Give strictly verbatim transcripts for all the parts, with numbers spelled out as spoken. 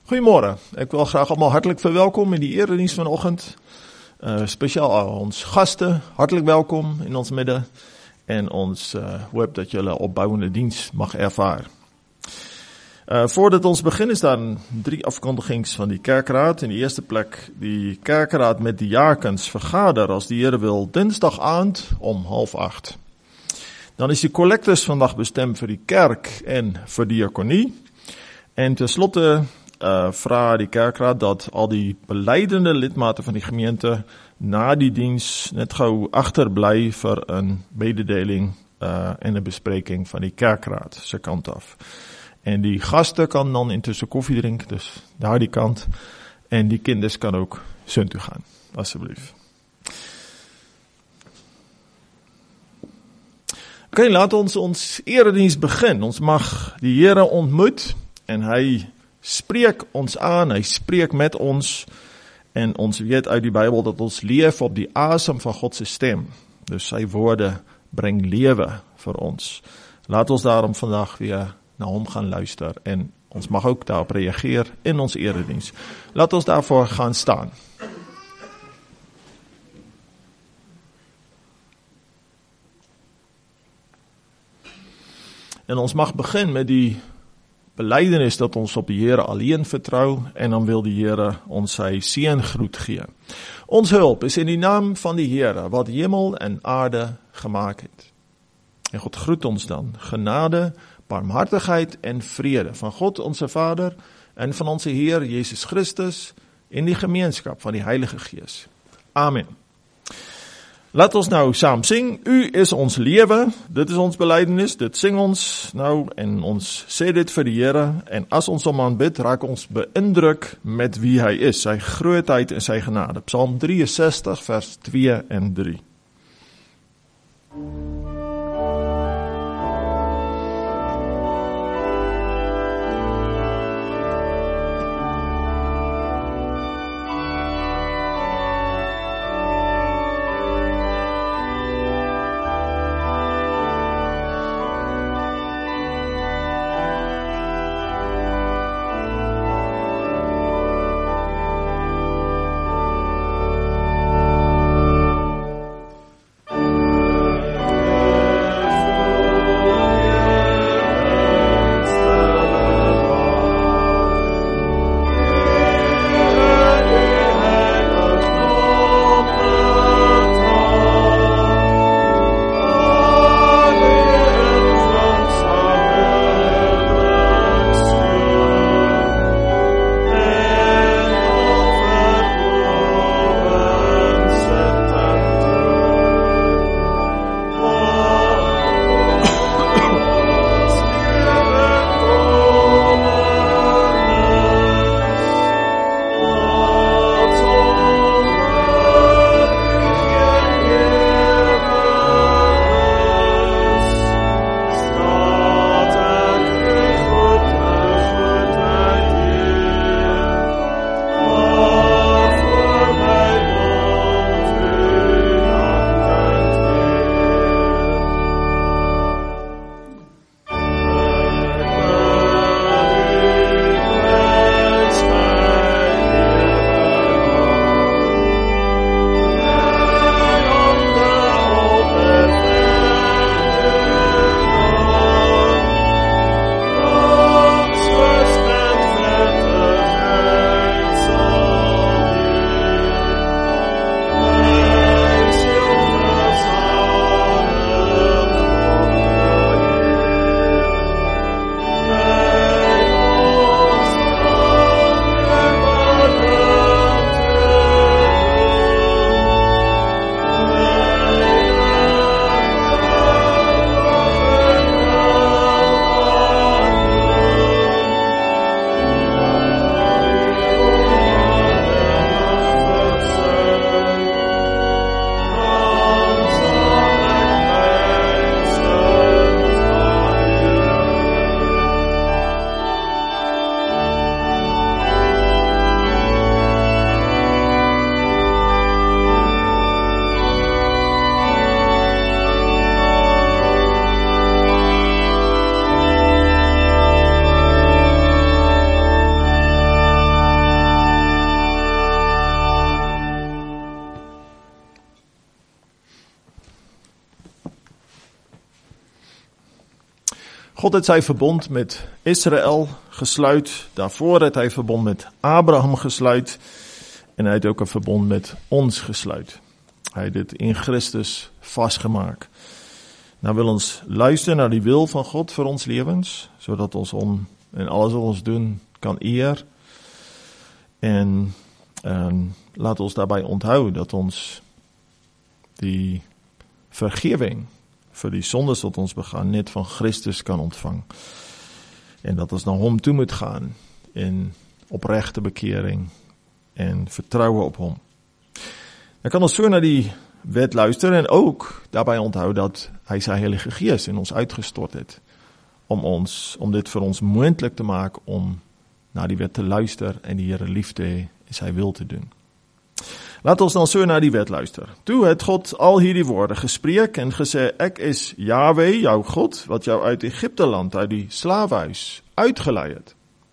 Goeiemôre, ek wil graag allemaal hartelijk verwelkom in die erediens vanoggend. Uh, Spesiaal aan ons gaste, hartelijk welkom in ons midde en ons uh, hoop dat julle opbouwende diens mag ervaar. Uh, voordat ons begin is daar drie afkondigings van die kerkraad. In die eerste plek die kerkraad met die diakens vergader as die Here wil dinsdag aand om half acht. Dan is die collectors vandag bestem vir die kerk en vir diakonie. En tenslotte Uh, vra die kerkraad dat al die beleidende lidmate van die gemeente na die diens net gou agterbly vir 'n mededeling uh, en 'n bespreking van die kerkraad se kant af. En die gaste kan dan intussen koffie drink, dus daar die kant. En die kinders kan ook soontoe gaan, asseblief. Oké, okay, laat ons ons erediens begin. Ons mag die Here ontmoet en hy spreek ons aan, hy spreek met ons, en ons weet uit die Bybel dat ons leef op die asem van God se stem. Dus sy woorde bring lewe vir ons. Laat ons daarom vandag weer na hom gaan luister, en ons mag ook daarop reageer in ons erediens. Laat ons daarvoor gaan staan. En ons mag begin met die belydenis dat ons op die Here alleen vertrou, en dan wil die Here ons sy seëngroet gee. Ons hulp is in die naam van die Here, wat hemel en aarde gemaak het. En God groet ons dan, genade, barmhartigheid en vrede van God onze Vader, en van onze Heer Jezus Christus, in die gemeenskap van die Heilige Gees. Amen. Laat ons nou saam sing, U is ons lewe, dit is ons belydenis, dit sing ons nou, en ons sê dit vir die Here, en as ons hom aanbid, raak ons beïndruk met wie hy is, sy grootheid en sy genade. Psalm drieënsestig vers twee en drie. God het sy verbond met Israel gesluit. Daarvoor het hy verbond met Abraham gesluit. En hy het ook 'n verbond met ons gesluit. Hy het dit in Christus vasgemaak. Nou wil ons luister na die wil van God vir ons lewens, sodat ons hom en alles wat ons doen kan eer. En, en laat ons daarbij onthou dat ons die vergewing vir die sondes wat ons begaan net van Christus kan ontvang. En dat ons na hom toe moet gaan in opregte bekering en vertroue op hom. Dan kan ons so na die wet luister en ook daarbij onthou dat hy sy Heilige Gees in ons uitgestort het om ons om dit vir ons moontlik te maak om na die wet te luister en die Here lief te hê en sy wil te doen. Laat ons dan so na die wet luister. Toe het God al hierdie woorde gespreek en gesê, ek is Jahwe, jou God, wat jou uit Egipte land, uit die slawehuis uitgelei het.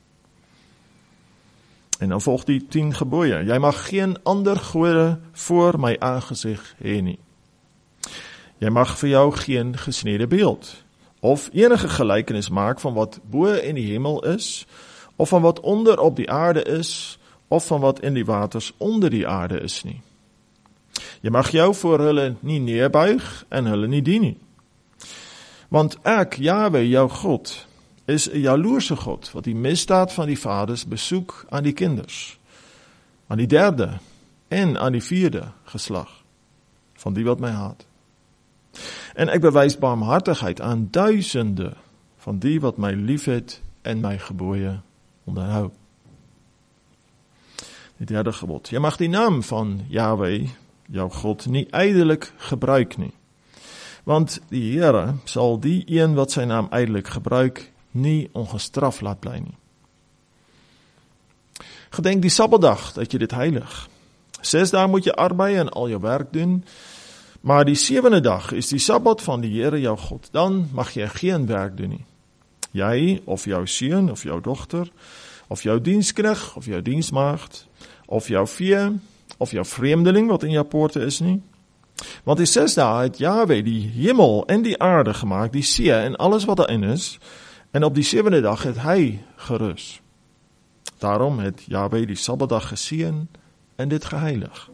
En dan volg die tien gebooie. Jy mag geen ander gode voor my aangesig hê nie. Jy mag vir jou geen gesnede beeld, of enige gelykenis maak van wat bo in die hemel is, of van wat onder op die aarde is, of van wat in die waters onder die aarde is nie. Jy mag jou voor hulle nie neerbuig en hulle nie dien nie. Want ek, Jahwe, jou God, is 'n jaloerse God, wat die misdaad van die vaders besoek aan die kinders, aan die derde en aan die vierde geslag, van die wat my haat. En ek bewys barmhartigheid aan duisende van die wat my liefhet en my gebooie onderhou. Die derde gebod. Jy mag die naam van Jahwe, jou God, nie ydelik gebruik nie. Want die Here sal die een wat sy naam ydelik gebruik, nie ongestraf laat bly nie. Gedenk die Sabbatdag dat jy dit heilig. Ses dae moet jy arbei en al jou werk doen, maar die sewende dag is die Sabbat van die Here jou God. Dan mag jy geen werk doen nie. Jy of jou seun of jou dogter, of jou diensknegt of jou diensmaagd, of jou vee, of jou vreemdeling wat in jou poorte is nie. Want die ses dae het Jahwe die hemel en die aarde gemaak, die see en alles wat daarin is, en op die sewende dag het hy gerus. Daarom het Jahwe die Sabbatdag geseën en dit geheilig.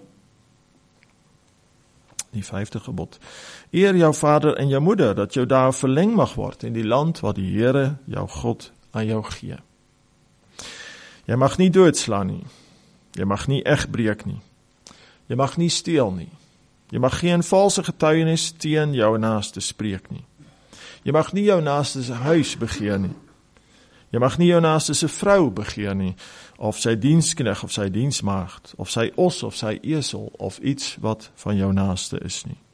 Die vyfde gebod. Eer jou vader en jou moeder, dat jou dae verleng mag word in die land wat die Here, jou God, aan jou gee. Jy mag nie doodslaan nie. Jy mag nie egbreek nie. Jy mag nie steel nie. Jy mag geen valse getuienis teen jou naaste spreek nie. Jy mag nie jou naaste se huis begeer nie. Jy mag nie jou naaste se vrou begeer nie, of sy diensknegt of sy diensmaagd, of sy os of sy esel, of iets wat van jou naaste is nie.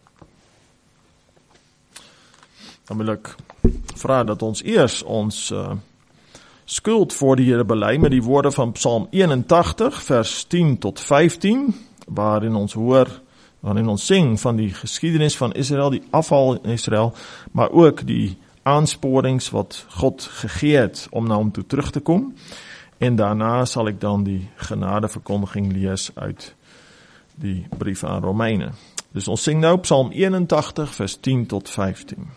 Dan wil ek vra dat ons eers ons uh, skuld voor die Here bely met die woorde van Psalm eenentagtig, vers tien tot vyftien, waarin ons hoor, waarin ons sing van die geskiedenis van Israel, die afval in Israel, maar ook die aansporings wat God gegee het om na hom toe terug te kom. En daarna sal ek dan die genadeverkondiging lees uit die brief aan Romeine. Dus ons sing nou Psalm eenentagtig, vers tien tot vyftien.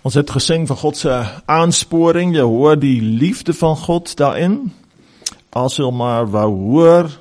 Ons het gesing van God se aansporing, jy hoor die liefde van God daarin. As jy maar wou hoor,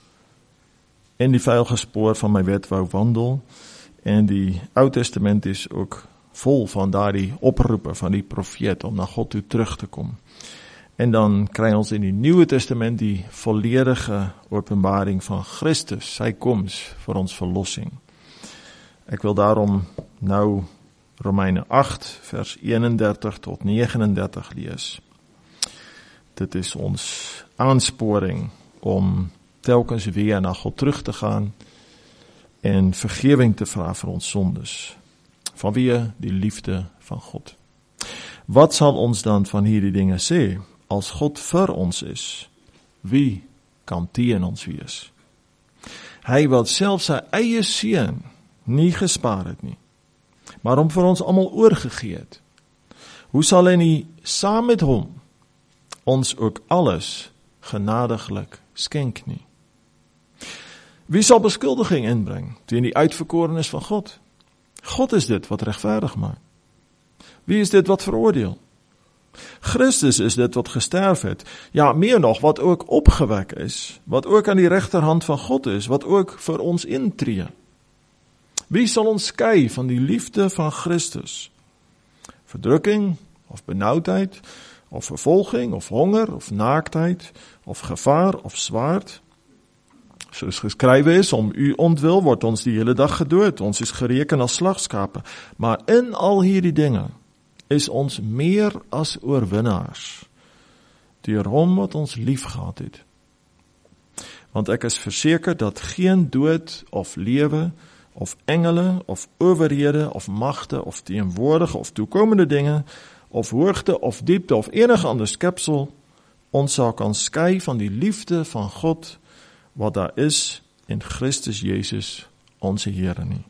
en die veilige spoor van my wet wou wandel, en die Ou Testament is ook vol van daardie oproepe van die profeet om na God toe terug te kom. En dan kry ons in die Nuwe Testament die volledige openbaring van Christus, sy koms vir ons verlossing. Ek wil daarom nou Romeine agt vers eenendertig tot negenendertig lees. Dit is ons aansporing om telkens weer na God terug te gaan en vergewing te vra vir ons sondes. Vanweë die liefde van God. Wat sal ons dan van hierdie dinge sê? As God vir ons is, wie kan teen ons wees? Hy wat self sy eie seun nie gespaar het nie, maar hom vir ons almal oorgegee het. Hoe sal hy nie saam met hom ons ook alles genadiglik skenk nie? Wie sal beskuldiging inbring teen die uitverkorenes van God? God is dit wat regverdig maak. Wie is dit wat veroordeel? Christus is dit wat gesterf het, ja meer nog, wat ook opgewek is, wat ook aan die regterhand van God is, wat ook vir ons intree. Wie sal ons skei van die liefde van Christus? Verdrukking, of benoudheid, of vervolging, of honger, of naaktheid, of gevaar, of swaard? Soos geskrywe is, om u ontwil word ons die hele dag gedood, ons is gereken as slagskape, maar in al hierdie dinge, is ons meer as oorwinnaars, deur hom wat ons lief gehad het. Want ek is verseker dat geen dood of lewe, of engele, of owerhede, of magte, of teenwoordige, of toekomende dinge, of hoogte, of diepte, of enige ander skepsel, ons sal kan skei van die liefde van God, wat daar is in Christus Jezus, onze Here nie.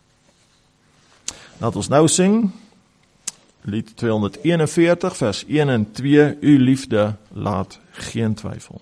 Laat ons nou sing, lied tweehonderdeenenveertig, vers een en twee, uw liefde laat geen twyfel.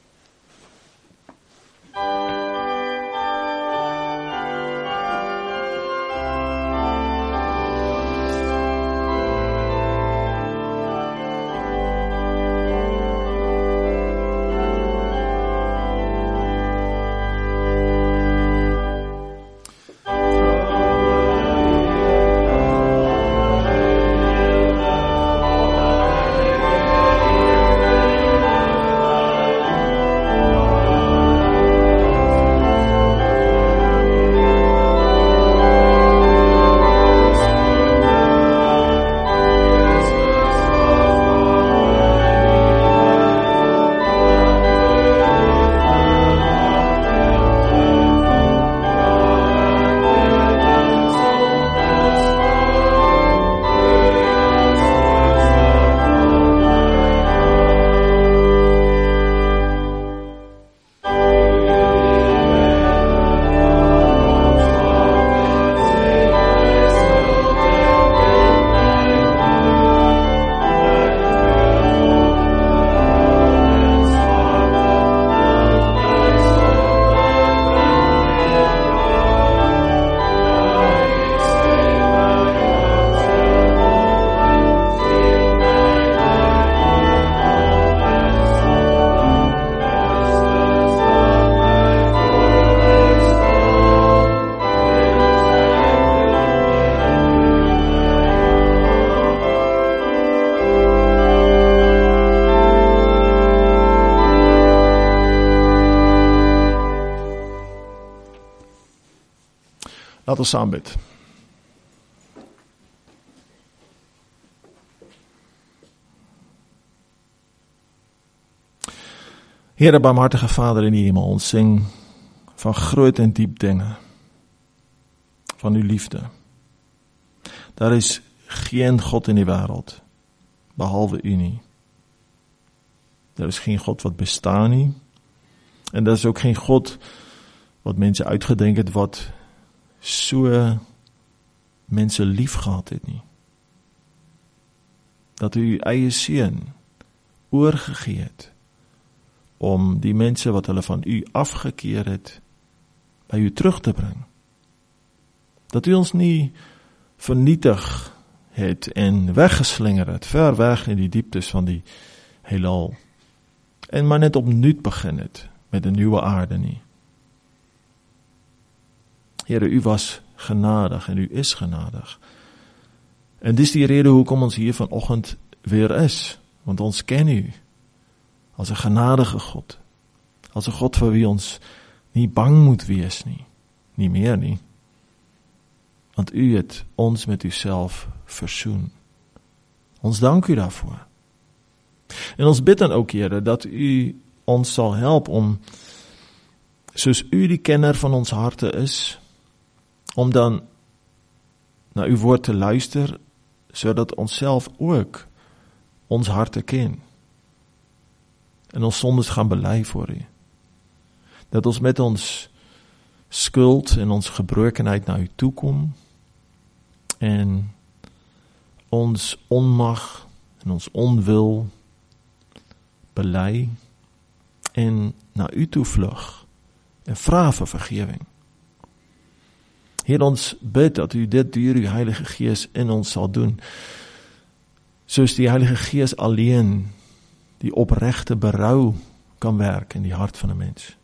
Laat ons saam bid. Here, barmhartige Vader in die hemel, ons sing van groot en diep dinge, van uw liefde. Daar is geen God in die wêreld, behalwe u nie. Daar is geen God wat bestaan nie, en daar is ook geen God wat mense uitgedink het, wat so mense lief gehad het nie. Dat u uw eie seun oorgegee het, om die mense wat hulle van u afgekeer het, by u terug te bring. Dat u ons nie vernietig het en weggeslinger het, ver weg in die dieptes van die heelal. En maar net opnuut begin het, met 'n nuwe aarde nie. Here, u was genadig en u is genadig. En dis die rede hoekom ons hier vanoggend weer is, want ons ken u as 'n genadige God, as 'n God vir wie ons nie bang moet wees nie, nie meer nie. Want u het ons met uself versoen. Ons dank u daarvoor. En ons bid dan ook, Here, dat u ons sal help om, soos u die kenner van ons harte is, om dan na uw woord te luister, sodat ons self ook ons harte ken. En ons sondes gaan bely voor u. Dat ons met ons skuld en ons gebrokenheid na u toe kom, en ons onmag en ons onwil bely en na u toe vlug en vra vir vergewing. Heer, ons bid dat u dit deur uw Heilige Gees in ons sal doen, soos die Heilige Gees alleen die opregte berou kan werk in die hart van 'n mens.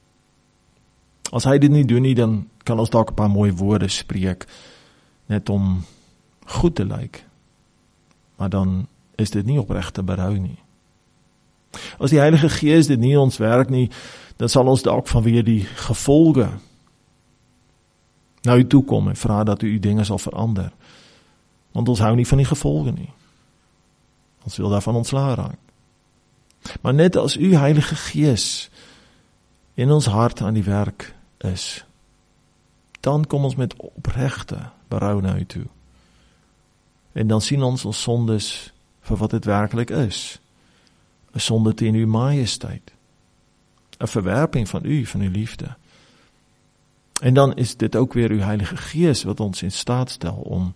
As hy dit nie doen nie, dan kan ons dalk 'n paar mooi woorde spreek, net om goed te lyk, maar dan is dit nie opregte berou nie. As die Heilige Gees dit nie in ons werk nie, dan sal ons dalk vanweer die gevolge na u toe kom en vra dat u u dinge sal verander. Want ons hou nie van die gevolge nie. Ons wil daarvan ontslae raak. Maar net as u Heilige Gees in ons hart aan die werk is, dan kom ons met opregte berou na u toe. En dan sien ons ons sondes vir wat dit werklik is. 'n Sonde teen uw majesteit. 'n Verwerping van u, van uw liefde. En dan is dit ook weer uw Heilige Gees wat ons in staat stel om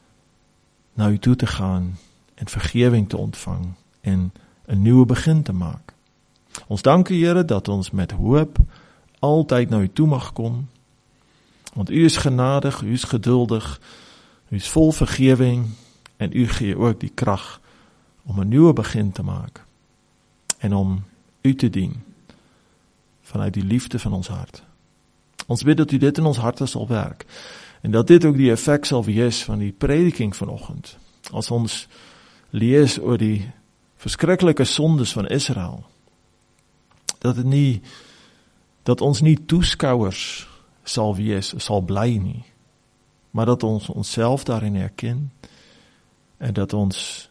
na u toe te gaan en vergewing te ontvang en 'n nuwe begin te maak. Ons dank u, Here, dat ons met hoop altyd na u toe mag kom, want u is genadig, u is geduldig, u is vol vergewing en u gee ook die krag om 'n nuwe begin te maak en om u te dien vanuit die liefde van ons hart. Ons bid dat u dit in ons harte sal werk en dat dit ook die effek sal wees van die prediking vanoggend. As ons lees oor die verskriklike sondes van Israel, dat het nie, dat ons nie toeskouers sal wees, sal bly nie, maar dat ons onsself daarin herken en dat ons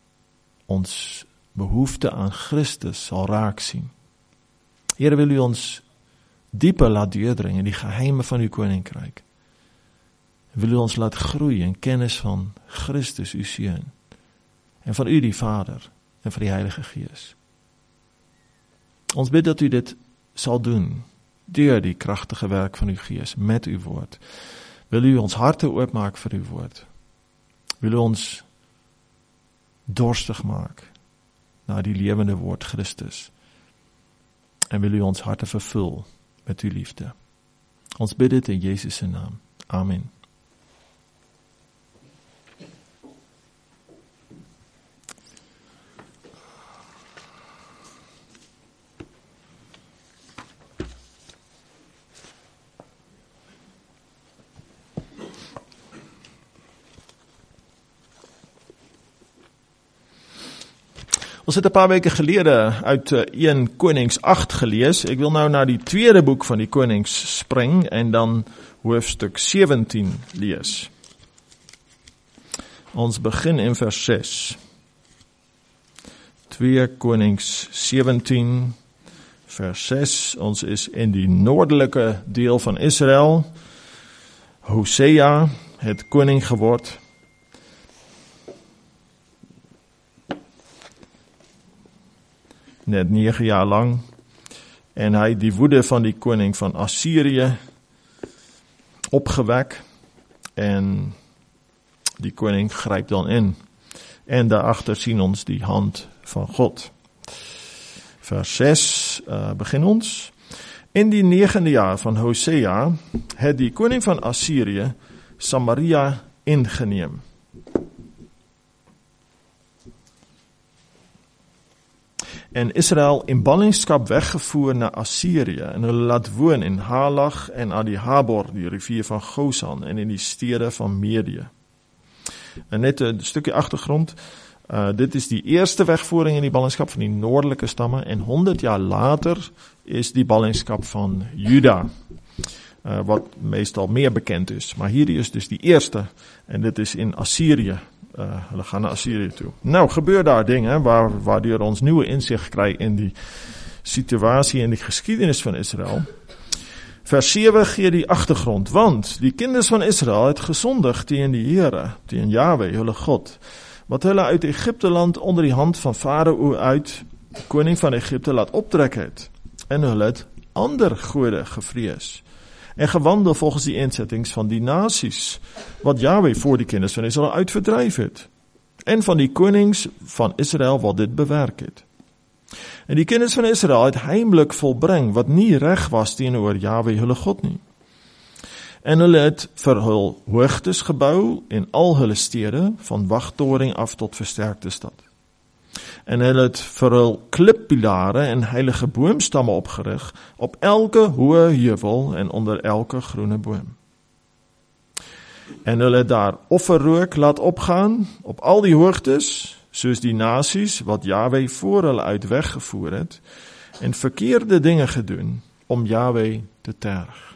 ons behoefte aan Christus sal raak sien. Here, wil u ons dieper laat deurdring in die geheime van uw koninkryk. Wil u ons laat groei in kennis van Christus, uw Seun, en van u die Vader, en van die Heilige Gees. Ons bid dat u dit sal doen, deur die kragtige werk van uw Gees, met uw woord. Wil u ons harte oopmaak vir uw woord. Wil u ons dorstig maak na die lewende woord Christus. En wil u ons harte vervul met uw liefde. Ons bid dit in Jezus se naam. Amen. Ons het 'n paar weke gelede uit Eerste Konings agt gelees. Ek wil nou na die tweede boek van die Konings spring en dan hoofstuk sewentien lees. Ons begin in vers ses. Tweede Konings sewentien vers ses. Ons is in die noordelike deel van Israel. Hosea het koning geword. Net negen jaar lang. En hy die woede van die koning van Assirië opgewek. En die koning gryp dan in. En daarachter sien ons die hand van God. Vers ses uh, begin ons. In die negende jaar van Hosea het die koning van Assirië Samaria ingeneem. en Israel in ballingskap weggevoer na Assirië, en hulle laat woon in Halach en aan die Habor, die rivier van Gozan, en in die stede van Medië. En net 'n stukkie agtergrond, uh, dit is die eerste wegvoering in die ballingskap van die noordelike stamme, en honderd jaar later is die ballingskap van Juda, uh, wat meestal meer bekend is. Maar hierdie is dus die eerste, en dit is in Assirië. Uh, hulle gaan na Assirië toe. Nou, gebeur daar dinge, waar, waardoor ons nieuwe inzicht kry in die situasie en die geskiedenis van Israel. Vers sewe gee die agtergrond, want die kinders van Israel het gesondig teen die Here, teen Jahwe, hulle God, wat hulle uit Egipte land onder die hand van Farao uit, koning van Egipte, laat optrek het, en hulle het ander gode gevrees, en gewandel volgens die insettings van die nasies, wat Jahwe voor die kinders van Israel uitverdryf het, en van die konings van Israel wat dit bewerk het. En die kinders van Israel het heimlik volbring, wat nie reg was teenoor Jahwe hulle God nie. En hulle het vir hul hoogtes gebou in al hulle stede, van wagtoring af tot versterkte stad. En hulle het vir hul klippilare en heilige boomstamme opgerig, op elke hoë heuwel en onder elke groene boom. En hulle het daar offerrook laat opgaan, op al die hoogtes, soos die nasies, wat Jahwe voor hulle uit weggevoer het, en verkeerde dinge gedoen, om Jahwe te terg.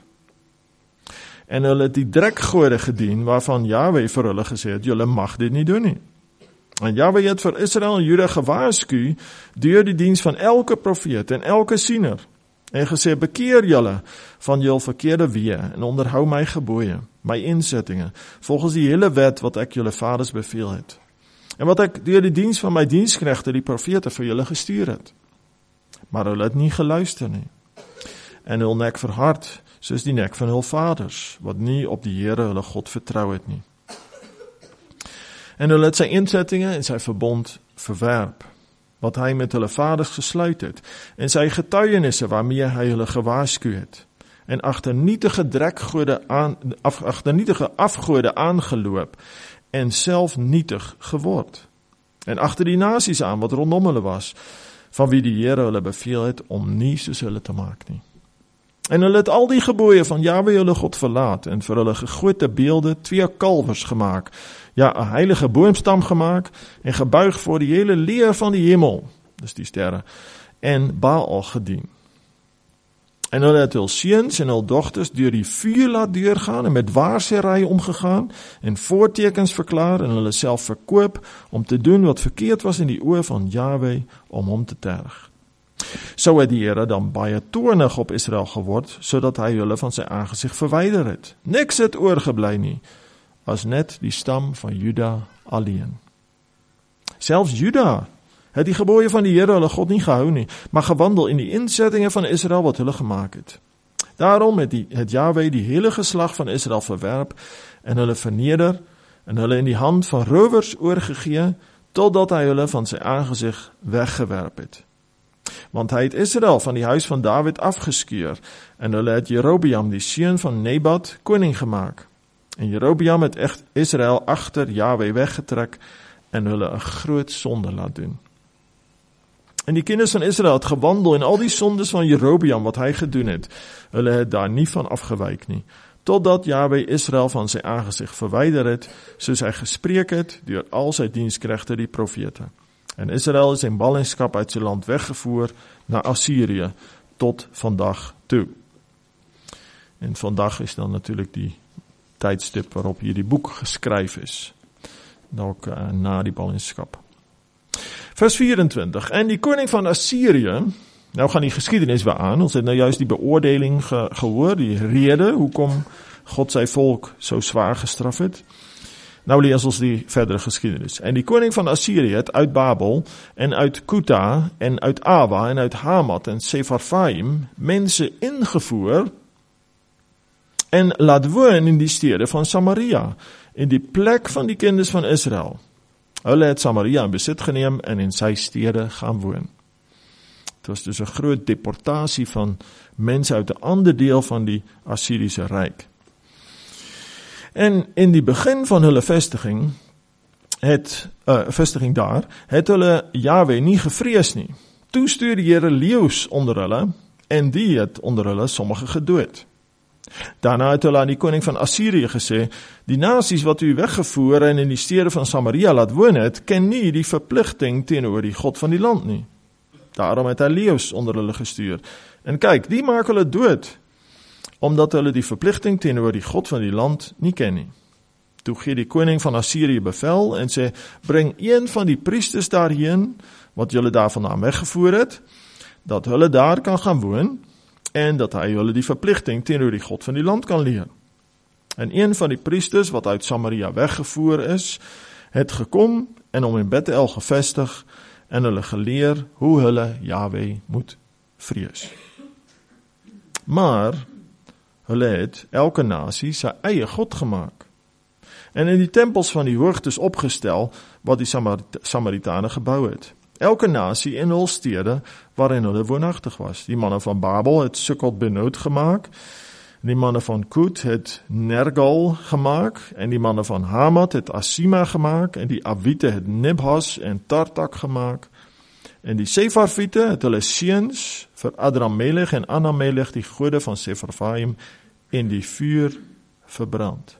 En hulle het die drekgode gedien, waarvan Jahwe vir hulle gesê het, julle mag dit nie doen nie. En Jahwe het vir Israel en Juda gewaarsku, deur die diens van elke profeet en elke siener, en gesê, bekeer julle van jul verkeerde weë, en onderhou my gebooie, my insettinge, volgens die hele wet wat ek julle vaders beveel het. En wat ek deur die diens van my diensknegte, die profete, vir julle gestuur het. Maar hulle het nie geluister nie. En hul nek verhard, soos die nek van hul vaders, wat nie op die Here hulle God vertrou het nie. En hulle het sy insettinge en sy verbond verwerp, wat hy met hulle vaders gesluit het, en sy getuienisse waarmee hy hulle gewaarsku het, en agternietige drekgode aan, af, agternietige afgode aangeloop, en self nietig geword. En agter die nasies aan, wat rondom hulle was, van wie die Here hulle beveel het, om nie soos hulle te maak nie. En hulle het al die gebooie van Jahwe hulle God verlaat, en vir hulle gegote beelde twee kalvers gemaak, ja, 'n heilige boomstam gemaak, en gebuig voor die hele leer van die hemel, dus die sterre, en Baal gedien. En hulle het hul seuns en hul dogters deur die vuur laat deurgaan, en met waarsêry omgegaan, en voortekens verklaar, en hulle self verkoop, om te doen wat verkeerd was in die oë van Jahwe, om hom te terg. So het die Here dan baie toornig op Israel geword, sodat hy hulle van sy aangesig verwyder het. Niks het oorgebly nie, as net die stam van Juda alleen. Selfs Juda het die gebooie van die Here hulle God nie gehou nie, maar gewandel in die insettinge van Israel wat hulle gemaak het. Daarom het, die, het Jahwe die hele geslag van Israel verwerp, en hulle verneder, en hulle in die hand van rowers oorgegee, totdat hy hulle van sy aangesig weggewerp het. Want hy het Israel van die huis van David afgeskeur, en hulle het Jerobeam, die seun van Nebat, koning gemaak. En Jerobeam het echt Israel agter Jahwe weggetrek, en hulle 'n groot sonde laat doen. En die kinders van Israel het gewandel in al die sondes van Jerobeam wat hy gedoen het. Hulle het daar nie van afgewyk nie, totdat Jahwe Israel van sy aangesig verwyder het, soos hy gespreek het deur al sy diensknegte die profete. En Israel is in ballingskap uit sy land weggevoer na Assirië tot vandag toe. En vandag is dan natuurlijk die tydstip waarop hierdie boek geskryf is, dalk uh, na die ballingskap. Vers vyf-en-twintig, en die koning van Assirië, nou gaan die geskiedenis weer aan, ons het nou juist die beoordeling ge, gehoor, die rede, hoekom God sy volk so zwaar gestraf het. Nou lees ons die verdere geskiedenis. En die koning van Assirië het uit Babel, en uit Kuta, en uit Awa, en uit Hamat, en Sepharvaim, mense ingevoer, en laat woon in die stede van Samaria, in die plek van die kinders van Israel. Hulle het Samaria in besit geneem, en in sy stede gaan woon. Het was dus 'n groot deportasie van mense uit 'n ander deel van die Assiriese ryk. En in die begin van hulle vestiging, het, uh, vestiging daar, het hulle Jahwe nie gevrees nie. Toe stuur die Here leeu's onder hulle, en die het onder hulle sommige gedood. Daarna het hulle aan die koning van Assirië gesê, die nasies wat u weggevoer en in die stede van Samaria laat woon het, ken nie die verpligting teenoor die God van die land nie. Daarom het hy leeu's onder hulle gestuur. En kyk, die maak hulle dood, omdat hulle die verpligting teenoor die God van die land nie ken nie. Toe gee die koning van Assirië bevel en sê, bring een van die priesters daarheen, wat julle daarvandaan weggevoer het, dat hulle daar kan gaan woon, en dat hy hulle die verpligting teenoor die God van die land kan leer. En een van die priesters wat uit Samaria weggevoer is, het gekom en hom in Bethel gevestig, en hulle geleer hoe hulle Jahwe moet vrees. Maar hulle het elke nasie sy eie God gemaak, en in die tempels van die hoogtes opgestel, wat die Samarit- Samaritane gebou het. Elke nasie in hul stede waarin hulle woonagtig was. Die manne van Babel het Sukkot Benoot gemaak, die manne van Kut het Nergal gemaak, en die manne van Hamat het Asima gemaak, en die Avite het Nibhas en Tartak gemaak, en die Sefarvite het hulle seuns vir Adramelech en Anamelech, die gode van Sefarvaim, in die vuur verbrand.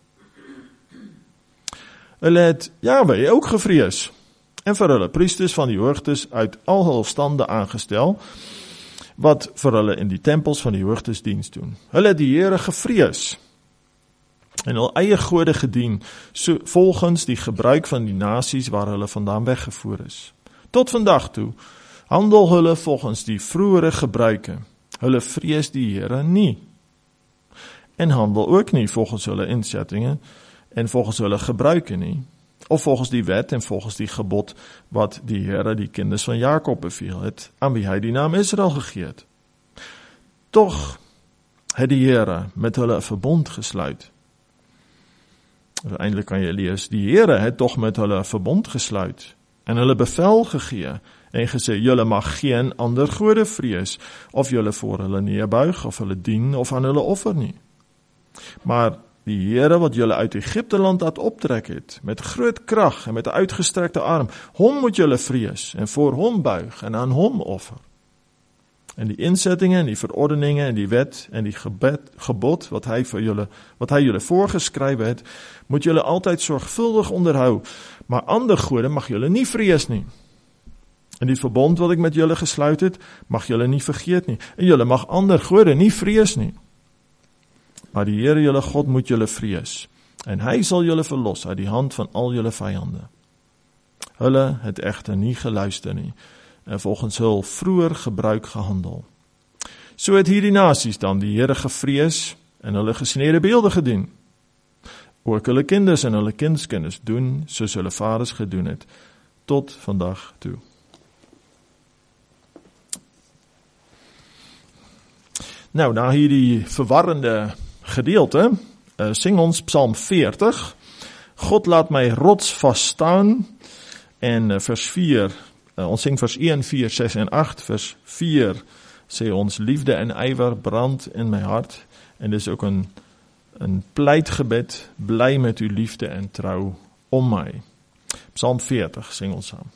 Hulle het Jahwe ook gevrees, en vir hulle priesters van die hoogtes uit al hul stande aangestel, wat vir hulle in die tempels van die hoogtes diens doen. Hulle het die Here gevrees, en hul eie gode gedien, so volgens die gebruik van die nasies waar hulle vandaan weggevoer is. Tot vandag toe handel hulle volgens die vroegere gebruike. Hulle vrees die Here nie, en handel ook nie volgens hulle insettings en volgens hulle gebruike nie, of volgens die wet en volgens die gebod wat die Here die kinders van Jakob beveel het, aan wie hy die naam Israel gegee het. Toch het die Here met hulle 'n verbond gesluit. Eintlik kan jy lees, die Here het tog met hulle 'n verbond gesluit, en hulle bevel gegee, en gesê, julle mag geen ander gode vrees, of julle voor hulle neerbuig, of hulle dien, of aan hulle offer nie. Maar die Here wat julle uit Egipte land laat optrek het, met groot krag en met 'n uitgestrekte arm, hom moet julle vrees, en voor hom buig, en aan hom offer. En die insettings en die verordeninge en die wet en die gebed, gebod wat hy vir julle, wat hy julle voorgeskrywe het, moet julle altyd sorgvuldig onderhou, maar ander gode mag julle nie vrees nie. En die verbond wat ek met julle gesluit het, mag julle nie vergeet nie, en julle mag ander gode nie vrees nie. Maar die Here julle God moet julle vrees, en hy sal julle verlos uit die hand van al julle vyande. Hulle het egter nie geluister nie, en volgens hul vroeër gebruik gehandel. So het hierdie nasies dan die Here gevrees, en hulle gesnede beelde gedien. Ook hulle kinders en hulle kindskinders doen, soos hulle vaders gedoen het, tot vandag toe. Nou, na hierdie verwarrende gedeelte, uh, sing ons Psalm veertig, God laat my rots vast staan, en uh, vers vier, uh, ons sing vers een, vier, ses en agt, vers vier, sê ons, liefde en ywer brand in my hart, en dis ook een, een pleitgebed, bly met uw liefde en trouw om my. Psalm veertig, sing ons saam.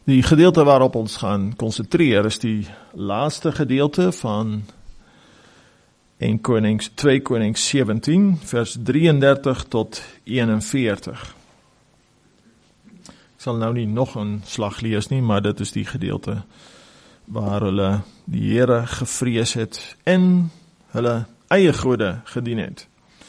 Die gedeelte waarop ons gaan concentreer is die laaste gedeelte van een Konings, twee Konings zeventien, vers drieëndertig tot eenenveertig. Ek sal nou nie nog een slag lees nie, maar dit is die gedeelte waar hulle die Here gevrees het en hulle eie gode gedien het.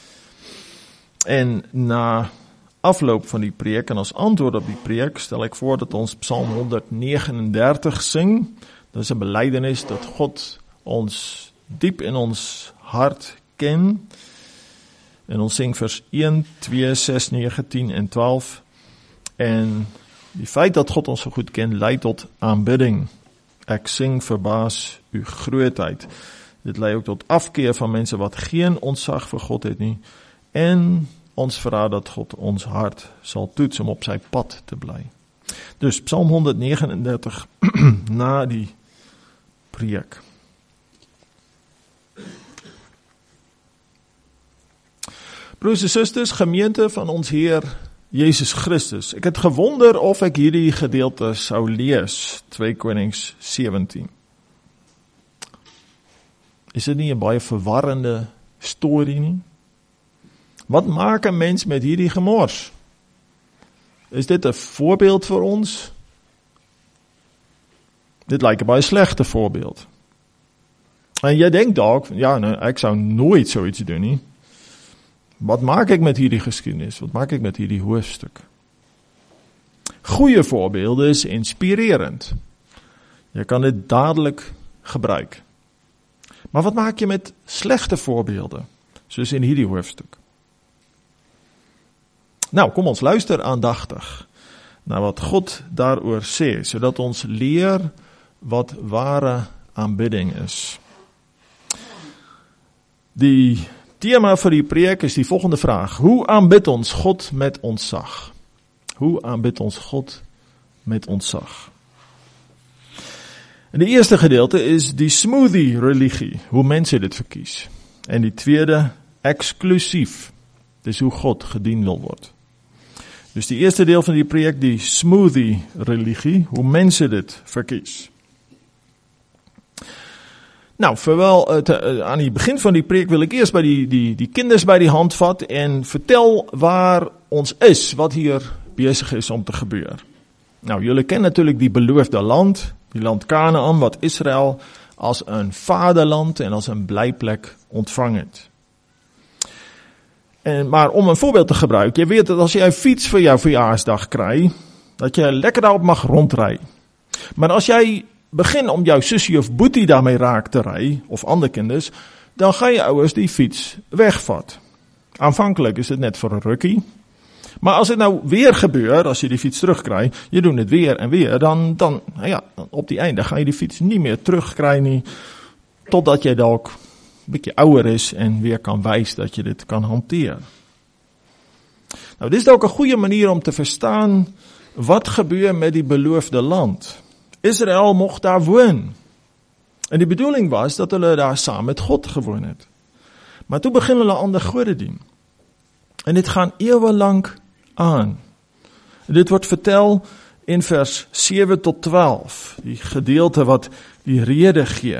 En na afloop van die preek en als antwoord op die preek stel ek voor dat ons Psalm honderdnegenendertig sing. Dit is 'n belydenis dat God ons diep in ons hart ken. En ons sing vers een, twee, ses, negen, tien en twaalf. En die feit dat God ons so goed ken, lei tot aanbidding. Ek sing verbaas u grootheid. Dit lei ook tot afkeer van mense wat geen ontzag vir God het nie. En ons verraad dat God ons hart sal toets om op sy pad te bly. Dus Psalm honderdnegenendertig na die preek. Broers en susters, gemeente van ons Heer Jezus Christus. Ek het gewonder of ek hierdie gedeelte sou lees, twee Konings zeventien. Is dit nie 'n baie verwarrende storie nie? Wat maak 'n mens met hierdie gemors? Is dit 'n voorbeeld vir ons? Dit lyk 'n baie slegte voorbeeld. En jy dink dalk, ja, nou, ek sou nooit so iets doen nie. Wat maak ek met hierdie geskiedenis? Wat maak ek met hierdie hoofstuk? Goeie voorbeelde is inspirerend. Jy kan dit dadelik gebruik. Maar wat maak jy met slegte voorbeelde? Soos in hierdie hoofstuk. Nou, kom ons luister aandagtig na wat God daaroor sê, sodat ons leer wat ware aanbidding is. Die tema vir die preek is die volgende vraag. Hoe aanbid ons God met ontzag? Hoe aanbid ons God met ontzag? En die eerste gedeelte is die smoothie religie, hoe mense dit verkies. En die tweede, eksklusief, dis hoe God gedien wil word. Dus die eerste deel van die preek, die smoothie religie, hoe mense dit verkies. Nou, vooral te, aan die begin van die preek wil ek eers by die, die, die kinders by die hand vat en vertel waar ons is, wat hier besig is om te gebeur. Nou, julle ken natuurlijk die beloofde land, die land Kanaan, wat Israel as 'n vaderland en as 'n blyplek ontvang het. En, maar om een voorbeeld te gebruiken, jy weet dat as jy 'n fiets vir jou verjaarsdag kry, dat jy lekker daarop mag rondry. Maar as jy begin om jou sussie of boetie daarmee raak te ry, of ander kinders, dan gaan jy ouers die fiets wegvat. Aanvankelijk is dit net vir 'n rukkie, maar as dit nou weer gebeur, as jy die fiets terugkry, jy doen dit weer en weer, dan, dan ja, op die einde ga jy die fiets nie meer terugkry nie, totdat jy dalk 'n bietjie ouer is en weer kan wys dat jy dit kan hanteer. Nou, dit is ook 'n goeie manier om te verstaan wat gebeur met die beloofde land. Israel mocht daar woon. En die bedoeling was dat hulle daar saam met God gewoon het. Maar toe begin hulle ander gode dien. En dit gaan eeuwenlang aan. En dit word vertel in vers sewe tot twaalf, die gedeelte wat die rede gee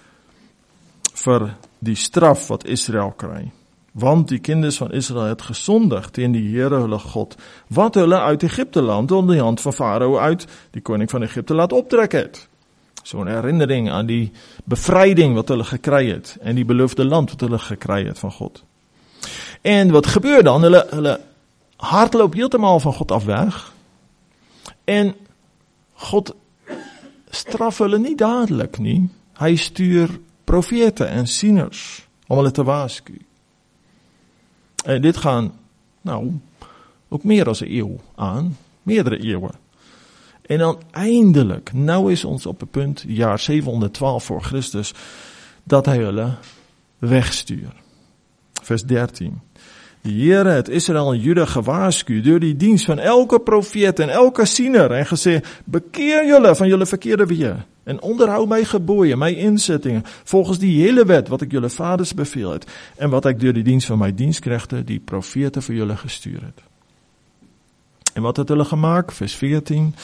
vir die straf wat Israel kry. Want die kinders van Israel het gesondig teen die Here hulle God, wat hulle uit Egipte land onder die hand van Farao uit, die koning van Egipte, laat optrek het. So 'n herinnering aan die bevryding wat hulle gekry het, en die beloofde land wat hulle gekry het van God. En wat gebeur dan? Hulle, hulle hardloop heeltemal van God af weg, en God straf hulle nie dadelik nie, hy stuur profete en sieners om hulle te waarsku. En dit gaan, nou, ook meer as 'n eeuw aan, meerdere eeuwen. En dan eindelijk, nou is ons op het punt, jaar zevenhonderdtwaalf voor Christus, dat hy hulle wegstuur. Vers dertien. Die Here het Israel en Juda gewaarsku deur die diens van elke profeet en elke siener en gesê, bekeer julle van julle verkeerde weë en onderhou my gebooie, my insettinge, volgens die hele wet wat ek julle vaders beveel het en wat ek deur die diens van my dienskregte, die profete vir julle gestuur het. En wat het hulle gemaak? Vers veertien.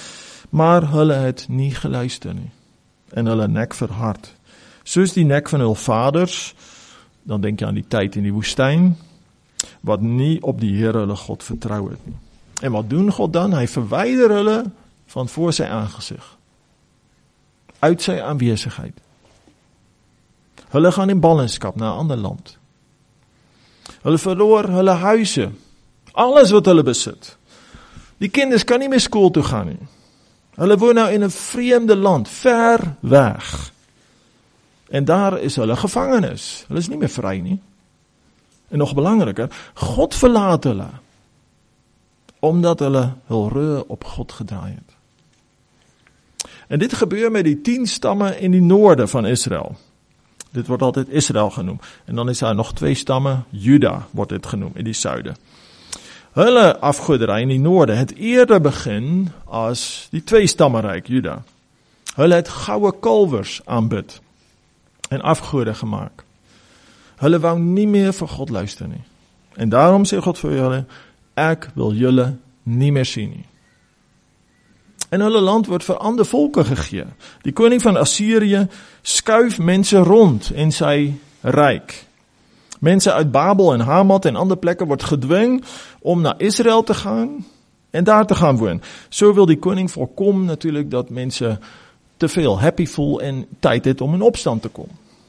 maar hulle het nie geluister nie, en hulle nek verhard. Soos die nek van hul vaders, dan denk jy aan die tyd in die woestyn, wat nie op die Here hulle God vertrou het nie. En wat doen God dan? Hy verwyder hulle van voor sy aangesig, uit sy aanwesigheid. Hulle gaan in ballingskap na 'n ander land. Hulle verloor hulle huise, alles wat hulle besit. Die kinders kan nie meer skool toe gaan nie. Hulle woon nou in 'n vreemde land, ver weg. En daar is hulle gevangenis. Hulle is nie meer vry nie. En nog belangriker, God verlaat hulle, omdat hulle hul rug op God gedraai het. En dit gebeur met die tien stamme in die noorde van Israel. Dit word altyd Israel genoem. En dan is daar nog twee stamme, Juda word dit genoem, in die suide. Hulle afgoderry in die noorde het eerder begin as die twee stammeryk, Juda. Hulle het goue kalwers aanbid en afgode gemaak. Hulle wou nie meer vir God luister nie. En daarom sê God vir hulle, ek wil julle nie meer sien nie. En hulle land word vir ander volke gegee. Die koning van Assirië skuif mense rond in sy ryk. Mense uit Babel en Hamat en ander plekke word gedwing om na Israel te gaan en daar te gaan woon. So wil die koning voorkom natuurlik dat mense te veel happy voel en tyd het om in opstand te kom.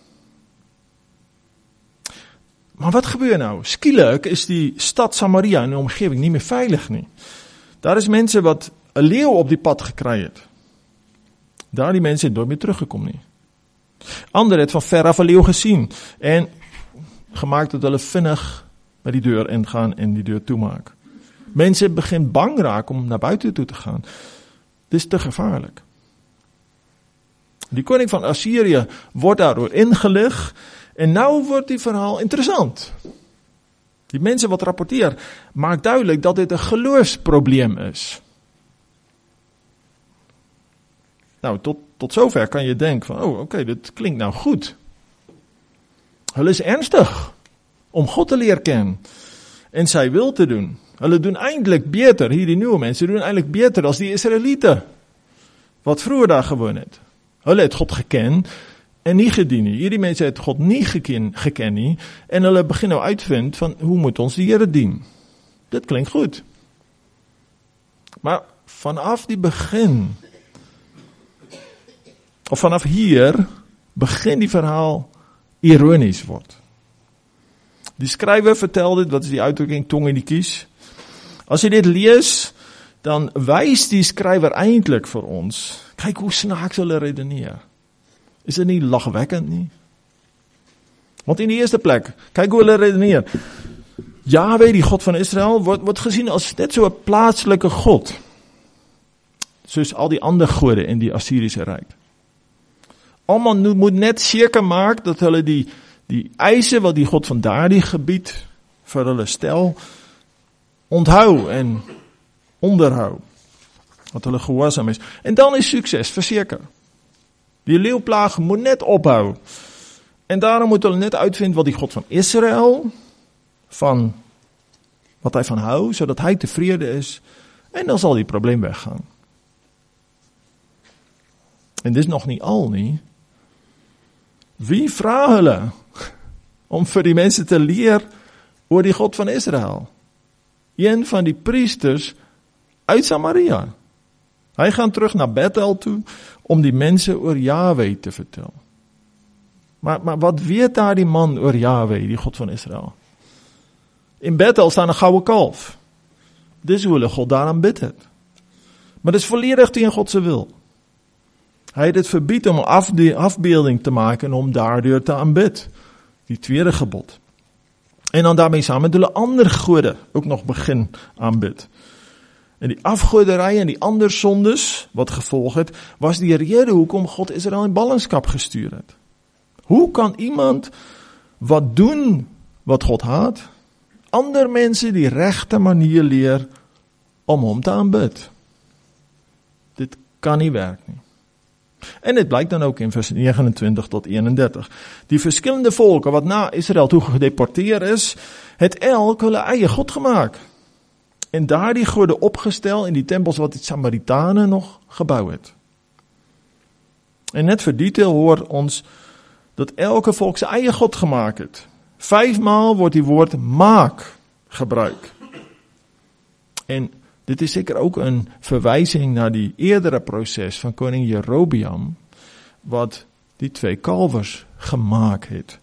Maar wat gebeur nou? Skielik is die stad Samaria en die omgewing nie meer veilig nie. Daar is mense wat 'n leeu op die pad gekry het. Daar die mense het nooit meer teruggekom nie. Ander het van ver af 'n leeu gesien en gemaak dat hulle vinnig by die deur ingaan en die deur toemaak. Mense begin bang raak om na buite toe te gaan. Dis te gevaarlik. Die koning van Assirië word daaroor ingelig en nou word die verhaal interessant. Die mense wat rapporteer maak duidelik dat dit 'n geloofsprobleem is. Nou, tot, tot sover kan je denken van, oh, oké, okay, dit klinkt nou goed. Hulle is ernstig om God te leer kennen en sy wil te doen. Hulle doen eindelijk beter, hier die nieuwe mensen doen eindelijk beter als die Israëlieten, wat vroeger daar gewoon het. Hulle het God geken en nie gedien nie. Hierdie mense het God nie geken, geken nie en hulle begin nou uitvind van, hoe moet ons die Here dien? Dit klinkt goed. Maar vanaf die begin, of vanaf hier, begin die verhaal ironisch word. Die skrywer vertel dit, wat is die uitdrukking, tong in die kies. As jy dit lees, dan wys die skrywer eintlik vir ons, kyk hoe snaaks hulle redeneer. Is dit nie lagwekkend nie? Want in die eerste plek, kyk hoe hulle redeneer. Jahwe, die God van Israel, word, word gesien as net so 'n plaatslike God. Soos al die ander gode in die Assiriese ryk. Almal moet net seker maak dat hulle die, die eise wat die God van daardie gebied vir hulle stel, onthou en onderhou. Wat hulle gehoorsaam is. En dan is sukses verseker. Die leeuplaag moet net ophou. En daarom moet hulle net uitvind wat die God van Israel, van wat hy van hou, sodat hy tevrede is, en dan sal die probleem weggaan. En dis nog nie al nie. Wie vra hulle om vir die mense te leer oor die God van Israel? Een van die priesters uit Samaria. Hy gaan terug na Bethel toe om die mense oor Jahwe te vertel. Maar, maar wat weet daar die man oor Jahwe, die God van Israel? In Bethel staan 'n goue kalf. Dis hoe hulle God daar aanbid het. Maar dis volledig teen God se wil. Hy het dit verbied om 'n afde- afbeelding te maak en om daardeur te aanbid. Die tweede gebod. En dan daarmee saam met hulle ander gode ook nog begin aanbid. En die afgoderry en die ander sondes wat gevolg het, was die rede hoekom God Israel in ballingskap gestuur het. Hoe kan iemand wat doen wat God haat, ander mense die regte manier leer om hom te aanbid? Dit kan nie werk nie. En dit blyk dan ook in vers negenentwintig tot eenendertig. Die verskillende volke wat na Israel toe gedeporteer is, het elk hulle eie God gemaak. en daardie gode opgestel in die tempels wat die Samaritane nog gebou het. En net vir detail hoor ons dat elke volk sy eie God gemaak het. Vyfmaal word die woord maak gebruik. En dit is seker ook een verwysing na die eerdere proses van koning Jerobeam, wat die twee kalvers gemaak het.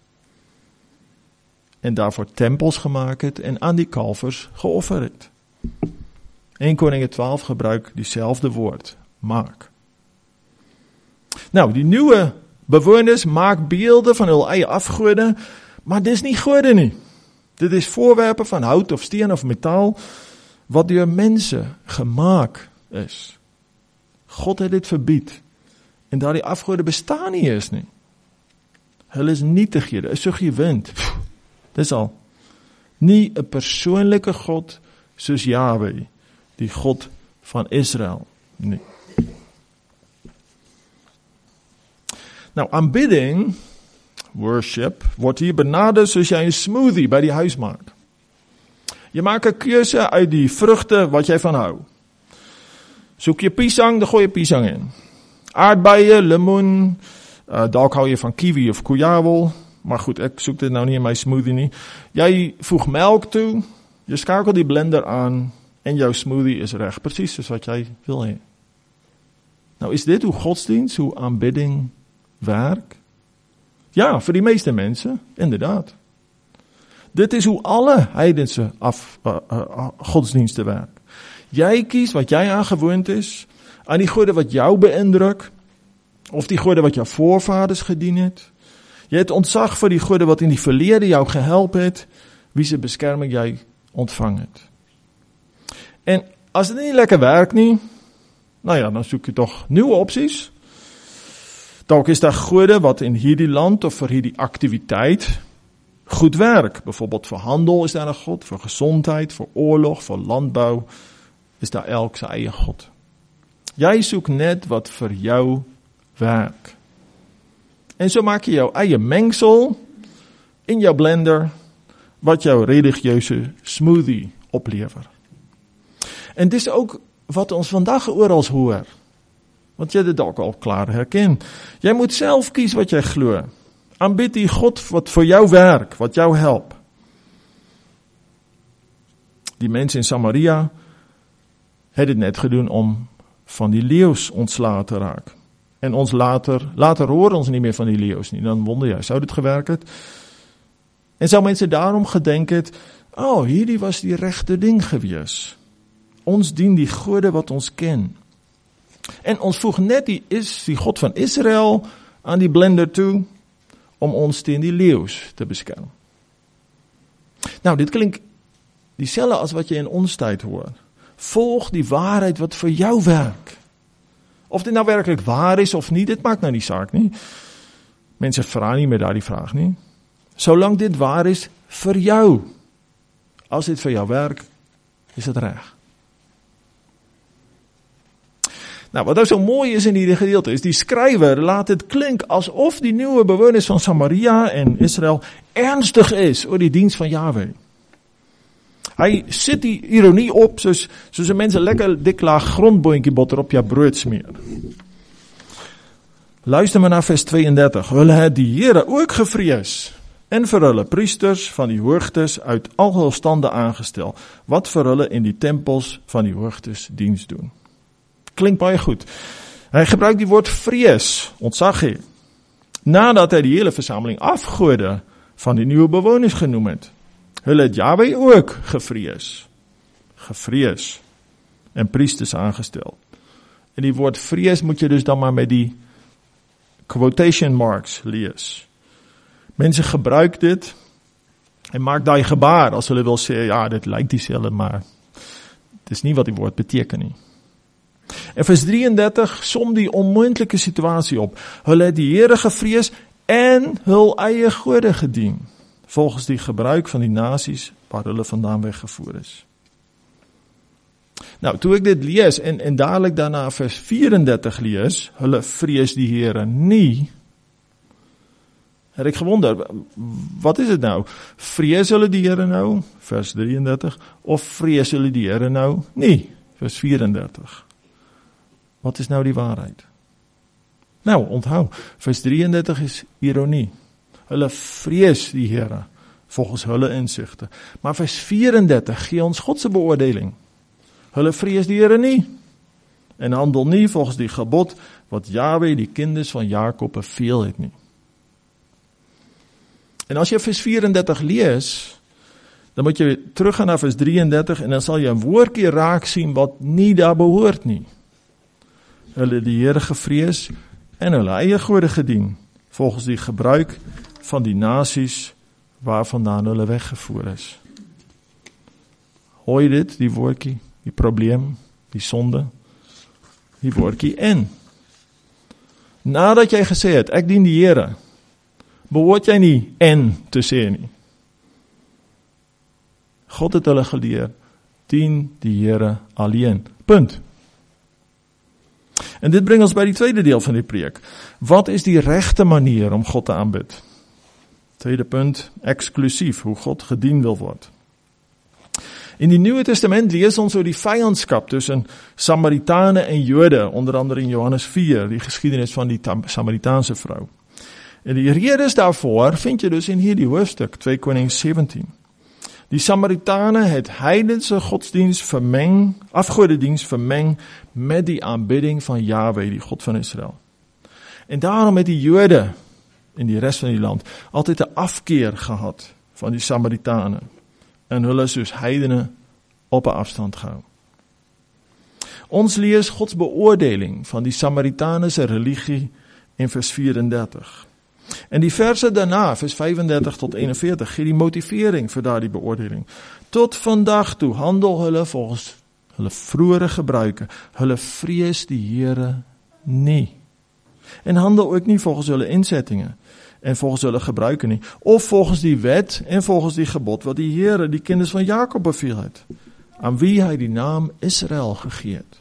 En daarvoor tempels gemaak het en aan die kalvers geoffer het. Eerste Koninge twaalf gebruik dieselfde woord, maak. Nou, die nuwe bewoners maak beelde van hul eie afgode, maar dis nie gode nie. Dit is voorwerpe van hout of steen of metaal, wat deur mense gemaak is. God het dit verbied, en daar die afgode bestaan nie eens nie. Hulle is nietighede, is so gewind. Dis al. Nie 'n persoonlike God soos Jahwe, die God van Israel nie. Nou, aanbidding, worship, word hier benader soos jy 'n smoothie by die huis maak. Jy maak 'n keuse uit die vrugte wat jy van hou. Soek jy piesang, dan gooi jy piesang in. Aardbeie, limoen, uh, dalk hou jy van kiwi of kujawel, maar goed, ek soek dit nou nie in my smoothie nie. Jy voeg melk toe, jy skakel die blender aan, en jou smoothie is reg, presies soos wat jy wil hê. Nou, is dit hoe godsdienst, hoe aanbidding werk? Ja, vir die meeste mense, inderdaad. Dit is hoe alle heidense af, uh, uh, godsdienste werk. Jy kies wat jy aangewoond is, aan die gode wat jou beïndruk, of die gode wat jou voorvaders gedien het. Jy het ontzag vir die gode wat in die verlede jou gehelp het, wie se beskerming jy ontvang het. En as dit nie lekker werk nie, nou ja, dan soek jy tog nuwe opsies. Dalk is daar gode wat in hierdie land of vir hierdie aktiwiteit goed werk. Byvoorbeeld vir handel is daar 'n God, vir gesondheid, vir oorlog, vir landbou is daar elk sy eie God. Jy soek net wat vir jou werk. En so maak jy jou eie mengsel in jou blender wat jou religieuze smoothie oplewer. En dis ook wat ons vandag oral hoor. Want jy dit dalk al klaar herken. Jy moet self kies wat jy glo. Aanbid die God wat vir jou werk, wat jou help. Die mense in Samaria het dit net gedoen om van die leeu's ontslae te raak. En ons later, later hoor ons nie meer van die leeu's nie. Dan wonder jy, sou dit gewerk het? En sou mense daarom gedink het, oh, hierdie was die regte ding gewees. Ons dien die gode wat ons ken. En ons voeg net die, is, die God van Israel aan die blender toe, om ons teen die leeu's te beskerm. Nou, dit klink dieselfde as wat jy in ons tyd hoor. Volg die waarheid wat vir jou werk. Of dit nou werklik waar is of nie, dit maak nou nie saak nie. Mense vra nie met daardie vraag nie. Solank dit waar is vir jou, as dit vir jou werk, is dit reg. Nou, wat nou so mooi is in hierdie gedeelte, is die skrywer laat dit klink asof die nuwe bewoners van Samaria en Israel ernstig is oor die diens van Jahwe. Hy sit die ironie op, soos, soos een mens een lekker dik laag grondboontjie botter op jou brood smeer. Luister maar na vers tweeëndertig. Hulle het die Here ook gevrees, en vir hulle priesters van die hoogtes uit al hul stande aangestel, wat vir hulle in die tempels van die hoogtes diens doen. Klink baie goed. Hy gebruik die woord vrees, ontzag hê, nadat hy die hele versameling afgode van die nuwe bewoners genoem het. Hulle het Jahwe ook gevrees, gevrees, en priesters aangestel. En die woord vrees moet jy dus dan maar met die quotation marks lees. Mense gebruik dit, en maak daai gebaar, as hulle wil sê, ja, dit lyk dieselfde, maar dit is nie wat die woord beteken nie. En vers drieëndertig som die onmoontlike situasie op. Hulle het die Here gevrees en hul eie gode gedien, volgens die gebruik van die nasies waar hulle vandaan weggevoer is. Nou, toe ek dit lees en, en dadelijk daarna vers vierendertig lees, hulle vrees die Here nie, Het ek gewonder, wat is dit nou? Vrees hulle die Here nou, vers drieëndertig, of vrees hulle die Here nou nie, vers vierendertig. Wat is nou die waarheid? Nou, onthou, vers drieëndertig is ironie. Hulle vrees die Here, volgens hulle insigte. Maar vers vierendertig gee ons God se beoordeling. Hulle vrees die Here nie, en handel nie volgens die gebod, wat Jahwe die kinders van Jakob beveel het nie. En as jy vers vierendertig lees, dan moet jy teruggaan na vers drieëndertig, en dan sal jy 'n woordjie raak sien, wat nie daar behoort nie. Hulle die Here gevrees, en hulle eie gode gedien, volgens die gebruik van die nasies, waarvandaan hulle weggevoer is. Hoor jy dit, die woordjie, die probleem, die sonde, die woordjie en. Nadat jy gesê het, ek dien die Here, behoort jy nie en te sê nie. God het hulle geleer, dien die Here alleen. Punt. En dit bring ons by die tweede deel van die preek. Wat is die regte manier om God te aanbid? Tweede punt, eksklusief, hoe God gedien wil word. In die Nuwe Testament lees ons oor die vyandskap tussen Samaritane en Jode, onder andere in Johannes vier, die geskiedenis van die Samaritaanse vrou. En die redes daarvoor vind jy dus in hierdie hoofstuk, twee Konings sewentien. Die Samaritane het heidense godsdienst vermeng, afgodedienst vermeng met die aanbidding van Jahwe, die God van Israel. En daarom het die Jode in die rest van die land altyd 'n afkeer gehad van die Samaritane en hulle soos heidene op 'n afstand gehou. Ons lees Gods beoordeling van die Samaritanese religie in vers vierendertig. En die verse daarna, vers vyfendertig tot eenenveertig, gee die motivering vir daardie beoordeling. Tot vandag toe handel hulle volgens hulle vroeëre gebruike. Hulle vrees die Here nie. En handel ook nie volgens hulle insettinge en volgens hulle gebruike nie. Of volgens die wet en volgens die gebod wat die Here die kinders van Jakob beveel het. Aan wie hy die naam Israel gegee het.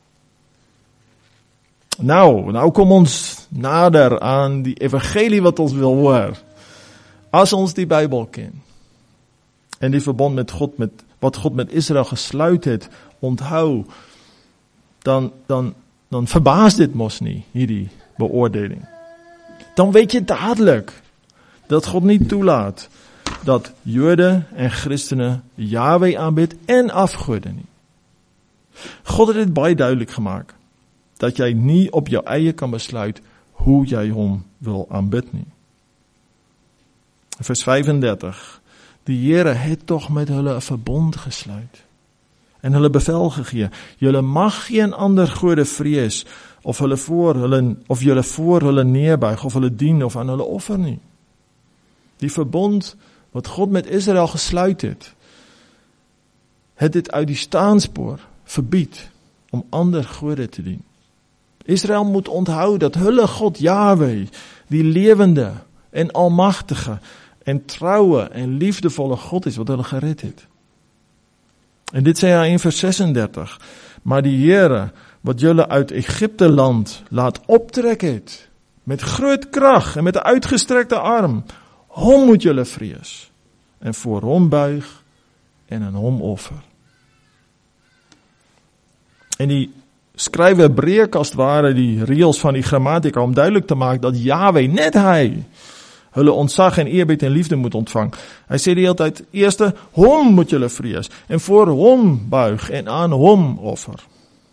Nou, nou kom ons nader aan die evangelie wat ons wil hoor. As ons die Bybel ken, en die verbond met God, met, wat God met Israel gesluit het, onthou, dan, dan, dan verbaas dit mos nie, hierdie beoordeling. Dan weet jy dadelik, dat God nie toelaat, dat Jode en Christene Jahwe aanbid en afgode nie. God het dit baie duidelik gemaak, dat jy nie op jou eie kan besluit hoe jy hom wil aanbid nie. Vers vyfendertig, die Here het tog met hulle 'n verbond gesluit en hulle bevel gegee, julle mag geen ander gode vrees of hulle voor hulle of julle voor hulle neerbuig of hulle dien of aan hulle offer nie. Die verbond wat God met Israel gesluit het, het dit uit die staanspoor verbied om ander gode te dien. Israel moet onthou dat hulle God Jahwe, die lewende en almagtige en troue en liefdevolle God is wat hulle gered het. En dit sê hy in vers sesendertig, maar die Here wat julle uit Egipte land laat optrek het, met groot krag en met 'n uitgestrekte arm, hom moet julle vrees en voor hom buig en aan hom offer. En die skrywer breek as het ware die reëls van die grammatika om duidelik te maak dat Jahwe, net hy, hulle ontzag en eerbied en liefde moet ontvang. Hy sê die hele tyd, eerste, hom moet julle vrees en voor hom buig en aan hom offer.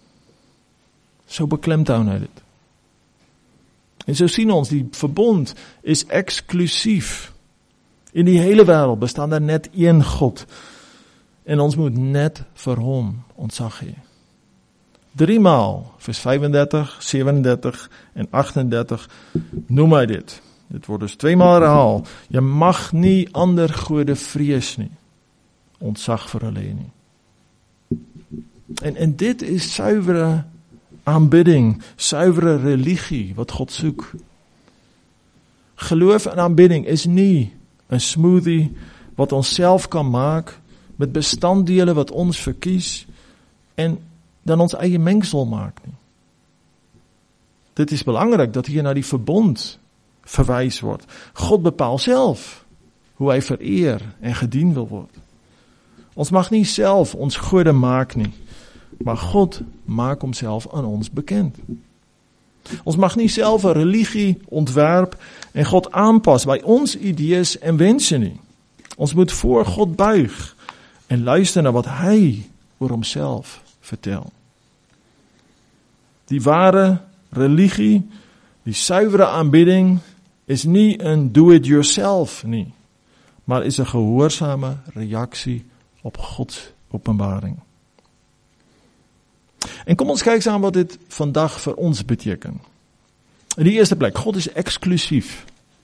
So beklemtoon hy dit. En so sien ons, die verbond is eksklusief. In die hele wêreld bestaan daar net een God en ons moet net vir hom ontzag hê. Driemaal, vers vyfendertig, sewendertig en agtendertig, noem hy dit. Dit word dus tweemaal herhaal. Jy mag nie ander gode vrees nie. Ontzag vir hulle nie. En, en dit is suiwere aanbidding, suiwere religie wat God soek. Geloof en aanbidding is nie 'n smoothie wat ons self kan maak met bestanddele wat ons verkies en dan ons eie mengsel maak nie. Dit is belangrik dat hier na die verbond verwys word. God bepaal self hoe hy vereer en gedien wil word. Ons mag nie self ons gode maak nie, maar God maak homself aan ons bekend. Ons mag nie self 'n religie ontwerp en God aanpas by ons idees en wense nie. Ons moet voor God buig en luister na wat hy oor homself vertel. Die ware religie, die suiwere aanbidding, is nie 'n do-it-yourself nie, maar is 'n gehoorsame reaksie op Gods openbaring. En kom ons kyk saam wat dit vandag vir ons beteken. In die eerste plek, God is eksklusief.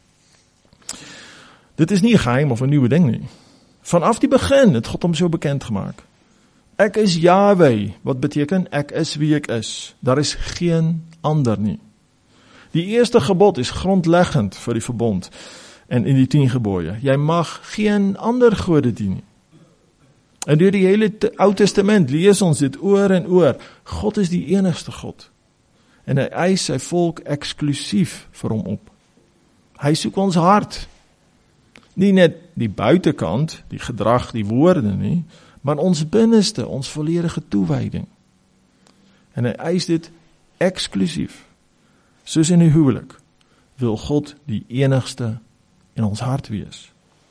Dit is nie geheim of 'n nuwe ding nie. Vanaf die begin het God hom so bekend gemaak. Ek is Yahweh, wat beteken ek is wie ek is. Daar is geen ander nie. Die eerste gebod is grondleggend vir die verbond en in die tien gebooie. Jy mag geen ander gode dien nie. En deur die hele Ou Testament lees ons dit oor en oor. God is die enigste God. En hy eis sy volk eksklusief vir hom op. Hy soek ons hart. Nie net die buitekant, die gedrag, die woorde nie, maar ons binneste, ons volledige toewyding. En hy eis dit eksklusief. Soos in die huwelik, wil God die enigste in ons hart wees.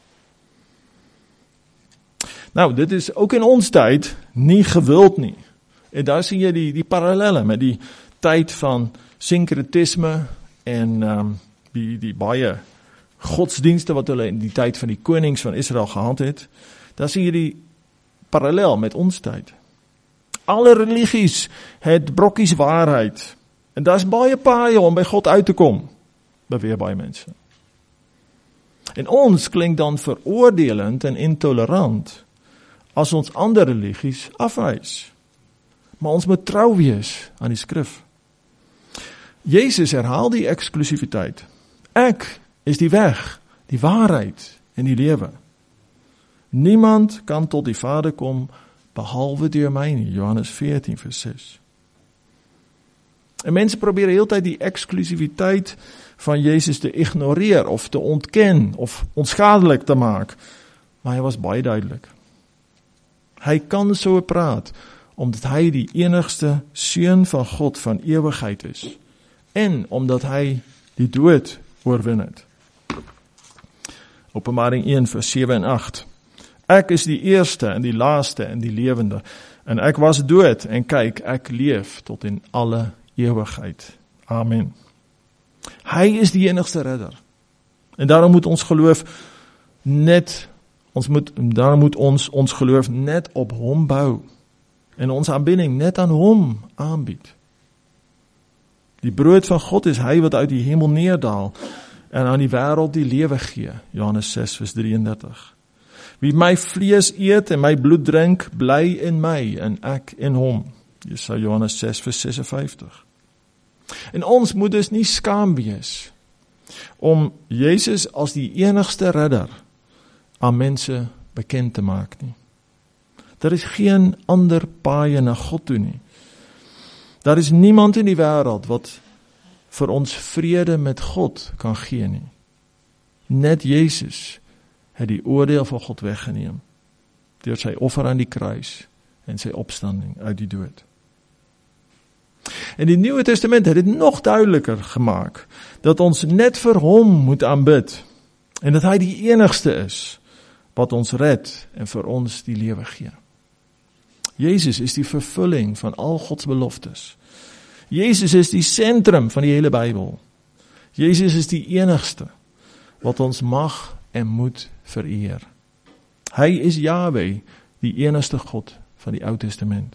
Nou, dit is ook in ons tyd nie gewild nie. En daar sien jy die, die parallelle met die tyd van synkretisme en um, die, die baie godsdienste wat hulle in die tyd van die konings van Israel gehad het. Daar sien jy die parallel met ons tyd. Alle religies het brokkies waarheid. En daar is baie paaie om by God uit te kom, beweer baie mense. En ons klink dan veroordelend en intolerant as ons ander religies afwys. Maar ons moet trou wees aan die skrif. Jezus herhaal die eksklusiviteit. Ek is die weg, die waarheid en die lewe. Niemand kan tot die Vader kom behalwe deur my nie, Johannes veertien vers ses. En mense probeer heeltyd die eksklusiviteit van Jezus te ignoreer of te ontken of onskadelik te maak. Maar hy was baie duidelik. Hy kan so praat omdat hy die enigste seun van God van ewigheid is en omdat hy die dood oorwin het. Openbaring een vers sewe en agt. Ek is die eerste en die laaste en die lewende en ek was dood en kyk, ek leef tot in alle ewigheid. Amen. Hy is die enigste redder. En daarom moet ons geloof net, ons moet, daarom moet ons ons geloof net op hom bou. En ons aanbidding net aan hom aanbied. Die brood van God is hy wat uit die hemel neerdaal en aan die wêreld die lewe gee. Johannes ses vers drieëndertig. Wie my vlees eet en my bloed drink, bly in my en ek in hom. Jesaja Johannes ses vers sesenvyftig. En ons moet dus nie skaam wees om Jezus as die enigste redder aan mense bekend te maak nie. Daar is geen ander paaie na God toe nie. Daar is niemand in die wêreld wat vir ons vrede met God kan gee nie. Net Jezus het die oordeel van God weggeneem deur sy offer aan die kruis en sy opstanding uit die dood. En die Nuwe Testament het dit nog duideliker gemaak dat ons net vir hom moet aanbid en dat hy die enigste is wat ons red en vir ons die lewe gee. Jezus is die vervulling van al Gods beloftes. Jezus is die sentrum van die hele Bybel. Jezus is die enigste wat ons mag en moet vereer. Hy is Yahweh, die enigste God van die Ou Testament.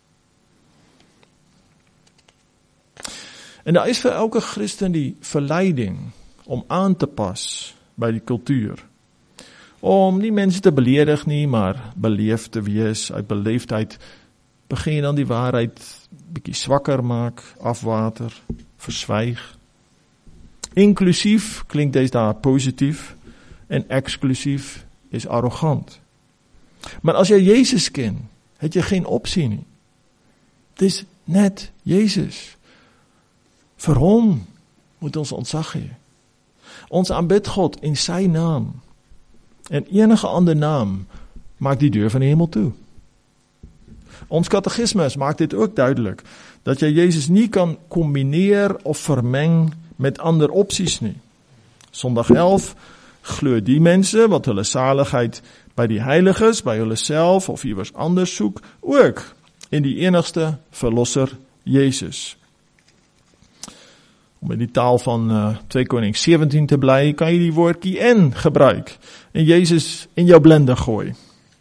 En daar is vir elke Christen die verleiding om aan te pas by die kultuur. Om nie mense te beledig nie, maar beleefd te wees, uit beleefdheid begin dan die waarheid bietjie swakker maak, afwater, verswyg. Inklusief klink dit daar positief en eksklusief is arrogant. Maar as jy Jezus ken, het jy geen opsie nie. Dis net Jezus. Vir hom moet ons ontzag hê. Ons aanbid God in sy naam. En enige ander naam maak die deur van die hemel toe. Ons katekismes maak dit ook duidelik, dat jy Jezus nie kan kombineer of vermeng met ander opsies nie. Sondag elf glo die mense wat hulle saligheid by die heiliges, by hulle self of iewers anders soek, ook in die enigste verlosser Jezus. Om in die taal van uh, twee Konings sewentien te bly, kan jy die woordjie en gebruik en Jezus in jou blinde gooi.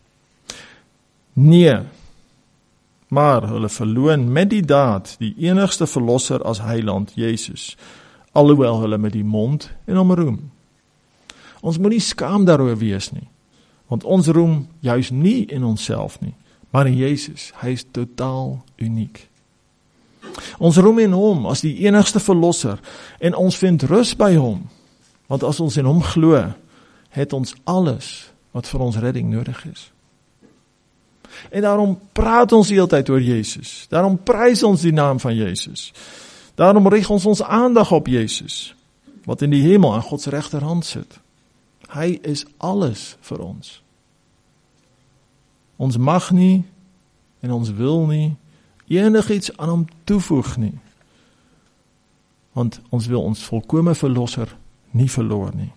Nee, maar hulle verloon met die daad die enigste verlosser as heiland Jezus, alhoewel hulle met die mond en hom roem. Ons moet nie skaam daaroor wees nie, want ons roem juist nie in onsself nie, maar in Jezus. Hy is totaal uniek. Ons roem in hom as die enigste verlosser en ons vind rus by hom, want as ons in hom glo, het ons alles wat vir ons redding nodig is. En daarom praat ons die hele tyd oor Jezus. Daarom prys ons die naam van Jezus. Daarom rig ons ons aandag op Jezus, wat in die hemel aan Gods regterhand sit. Hy is alles vir ons. Ons mag nie en ons wil nie enigiets aan hom toevoeg nie. Want ons wil ons volkome verlosser nie verloor nie.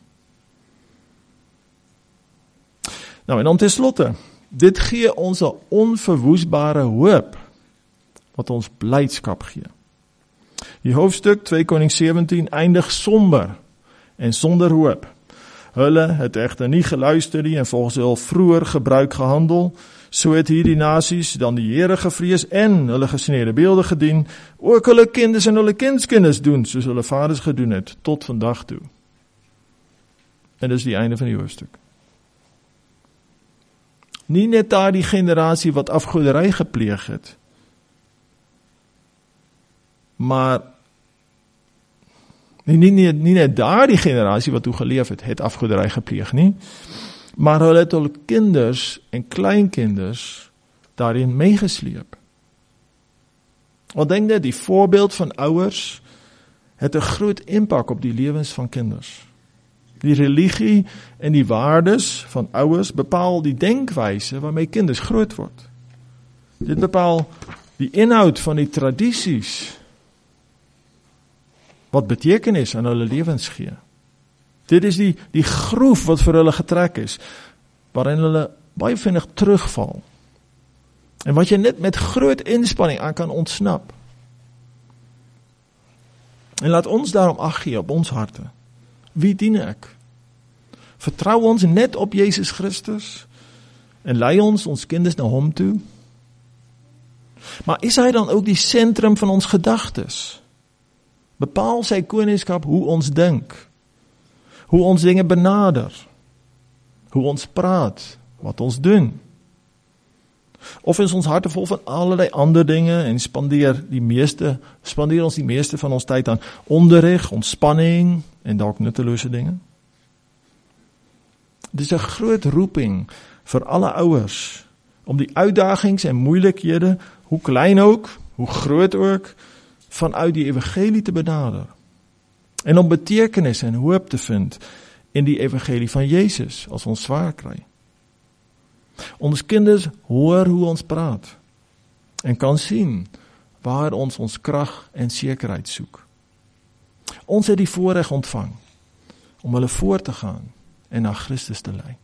Nou en om ten slotte, dit gee ons 'n onverwoesbare hoop, wat ons blydskap gee. Die hoofstuk twee Konings sewentien eindig somber en sonder hoop. Hulle het egter nie geluister nie en volgens hul vroeër gebruik gehandel. So het hierdie nasies dan die Here gevrees en hulle gesneede beelde gedien, ook hulle kinders en hulle kindskinders doen, soos hulle vaders gedoen het, tot vandag toe. En dis die einde van die hoofstuk. Nie net daar die generasie wat afgoderry gepleeg het, maar nie, nie, nie, nie net daar die generasie wat toe geleef het, het afgoderry gepleeg nie, maar hulle het hulle kinders en kleinkinders daarin meegesleep. Want denk net, die voorbeeld van ouers het 'n groot impak op die lewens van kinders. Die religie en die waardes van ouers bepaal die denkwyse waarmee kinders groot word. Dit bepaal die inhoud van die tradisies wat betekenis aan hulle lewens gee. Dit is die, die groef wat vir hulle getrek is, waarin hulle baie vinnig terugval. En wat jy net met groot inspanning aan kan ontsnap. En laat ons daarom ag gee op ons harte. Wie dien ek? Vertrou ons net op Jesus Christus en lei ons ons kinders na hom toe? Maar is hy dan ook die sentrum van ons gedagtes? Bepaal sy koningskap hoe ons dink, hoe ons dinge benader, hoe ons praat, wat ons doen? Of is ons harte vol van allerlei ander dinge en spandeer die meeste, spandeer ons die meeste van ons tyd aan onderrig, ontspanning en dalk nuttelose dinge? Dit is 'n groot roeping vir alle ouers om die uitdagings en moeilikhede, hoe klein ook, hoe groot ook, vanuit die evangelie te benader. En om betekenis en hoop te vind in die evangelie van Jezus as ons swaar kry. Ons kinders hoor hoe ons praat en kan sien waar ons ons krag en sekerheid soek. Ons het die voorreg ontvang om hulle voor te gaan en na Christus te lei.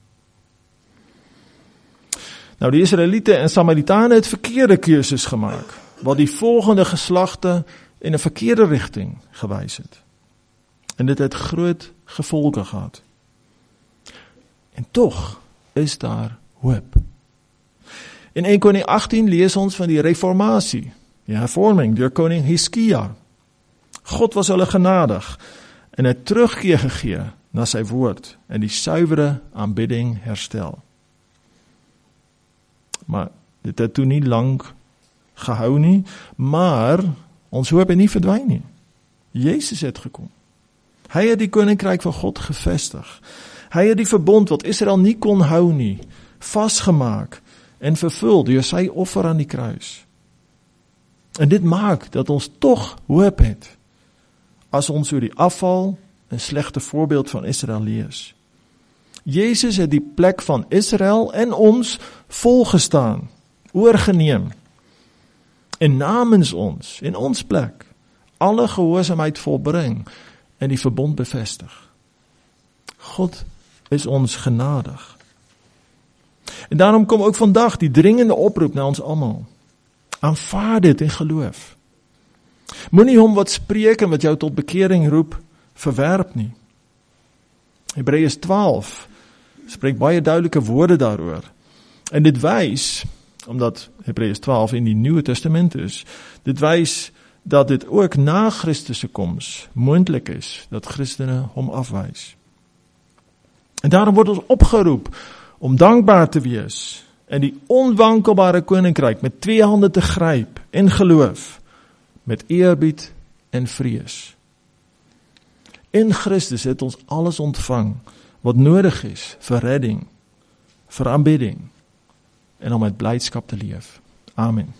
Nou, die Israeliete en Samaritane het verkeerde keuses gemaak, wat die volgende geslagte in 'n verkeerde rigting gewys het. En dit het groot gevolge gehad. En tog is daar hoop. In Eerste Koning agttien lees ons van die reformatie, die hervorming deur koning Hiskia. God was hulle genadig en het terugkeer gegee na sy woord en die suiwere aanbidding herstel. Maar dit het toe nie lang gehou nie, maar ons hoop het nie verdwyn nie. Jezus het gekom. Hy het die koninkryk van God gevestig. Hy het die verbond wat Israel nie kon hou nie, vasgemaak en vervul deur sy offer aan die kruis. En dit maak dat ons tog hoop het, as ons oor die afval 'n slegte voorbeeld van Israel lees. Jezus het die plek van Israel en ons volgestaan, oorgeneem, en namens ons, in ons plek, alle gehoorsaamheid volbring en die verbond bevestig. God is ons genadig. En daarom kom ook vandag die dringende oproep na ons almal. Aanvaar dit in geloof. Moenie hom wat spreek en wat jou tot bekering roep, verwerp nie. Hebreërs twaalf spreek baie duidelike woorde daaroor. En dit wys, omdat Hebreërs twaalf in die Nuwe Testament is, dit wys dat dit ook na Christus se koms moontlik is, dat Christene hom afwys. En daarom word ons opgeroep om dankbaar te wees en die onwankelbare koninkryk met twee hande te gryp en geloof, met eerbied en vrees. In Christus het ons alles ontvang wat nodig is vir redding, vir aanbidding en om met blydskap te leef. Amen.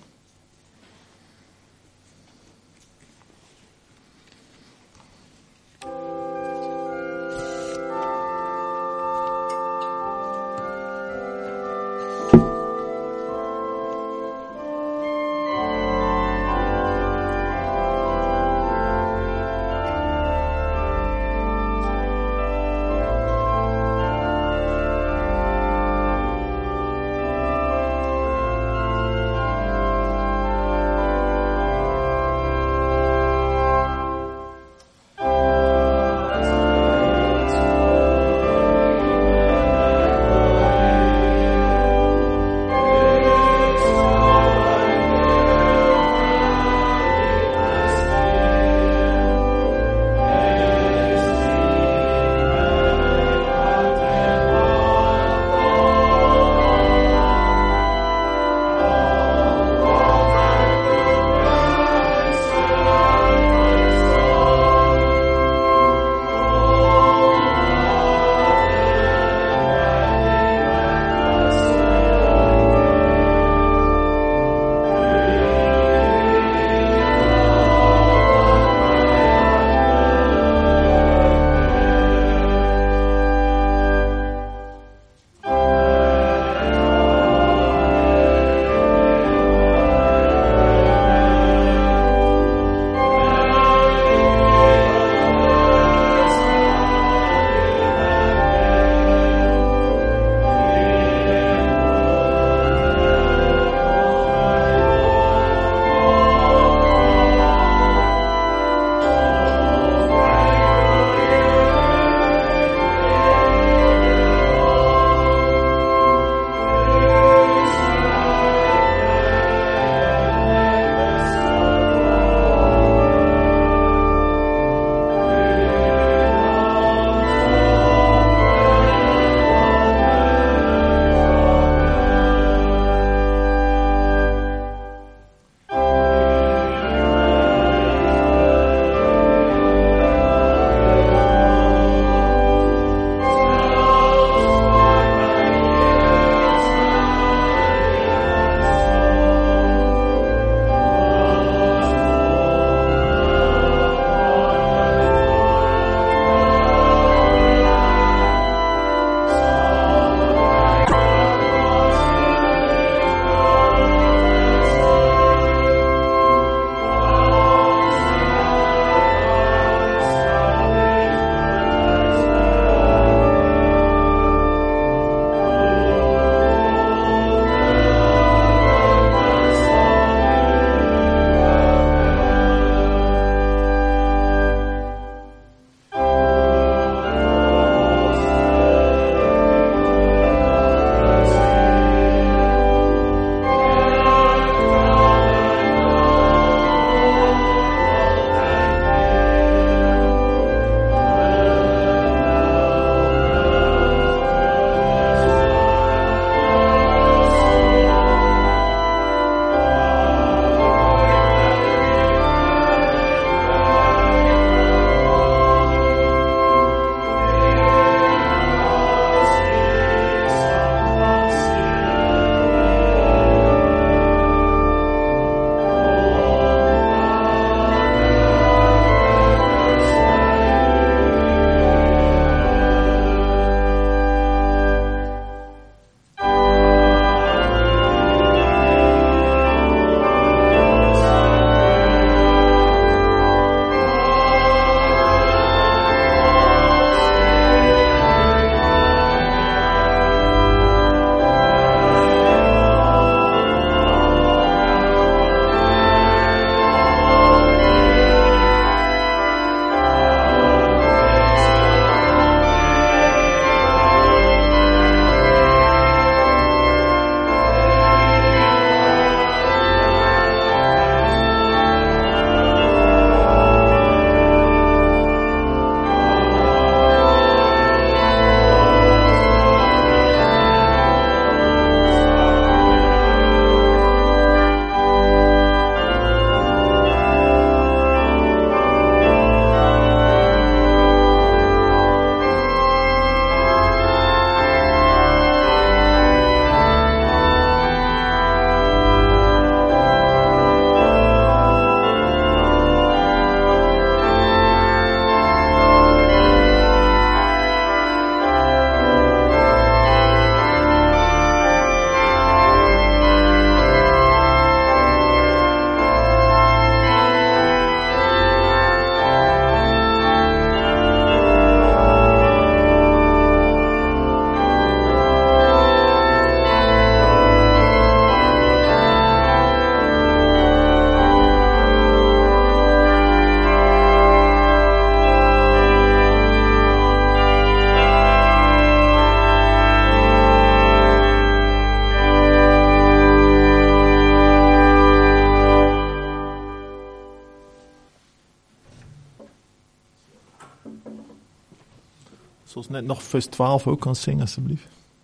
As ons net nog vers twaalf ook kan sing, asseblief.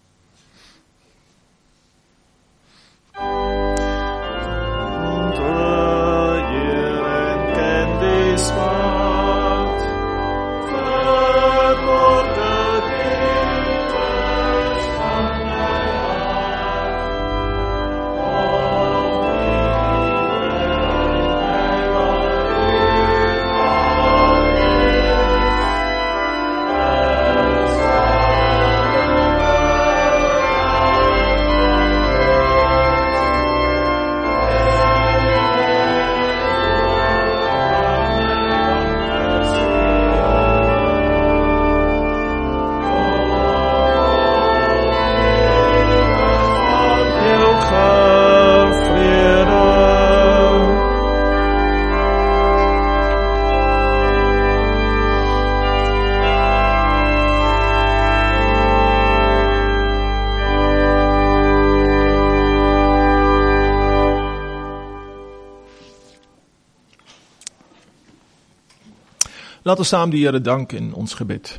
Laat ons saam die Here dank in ons gebed.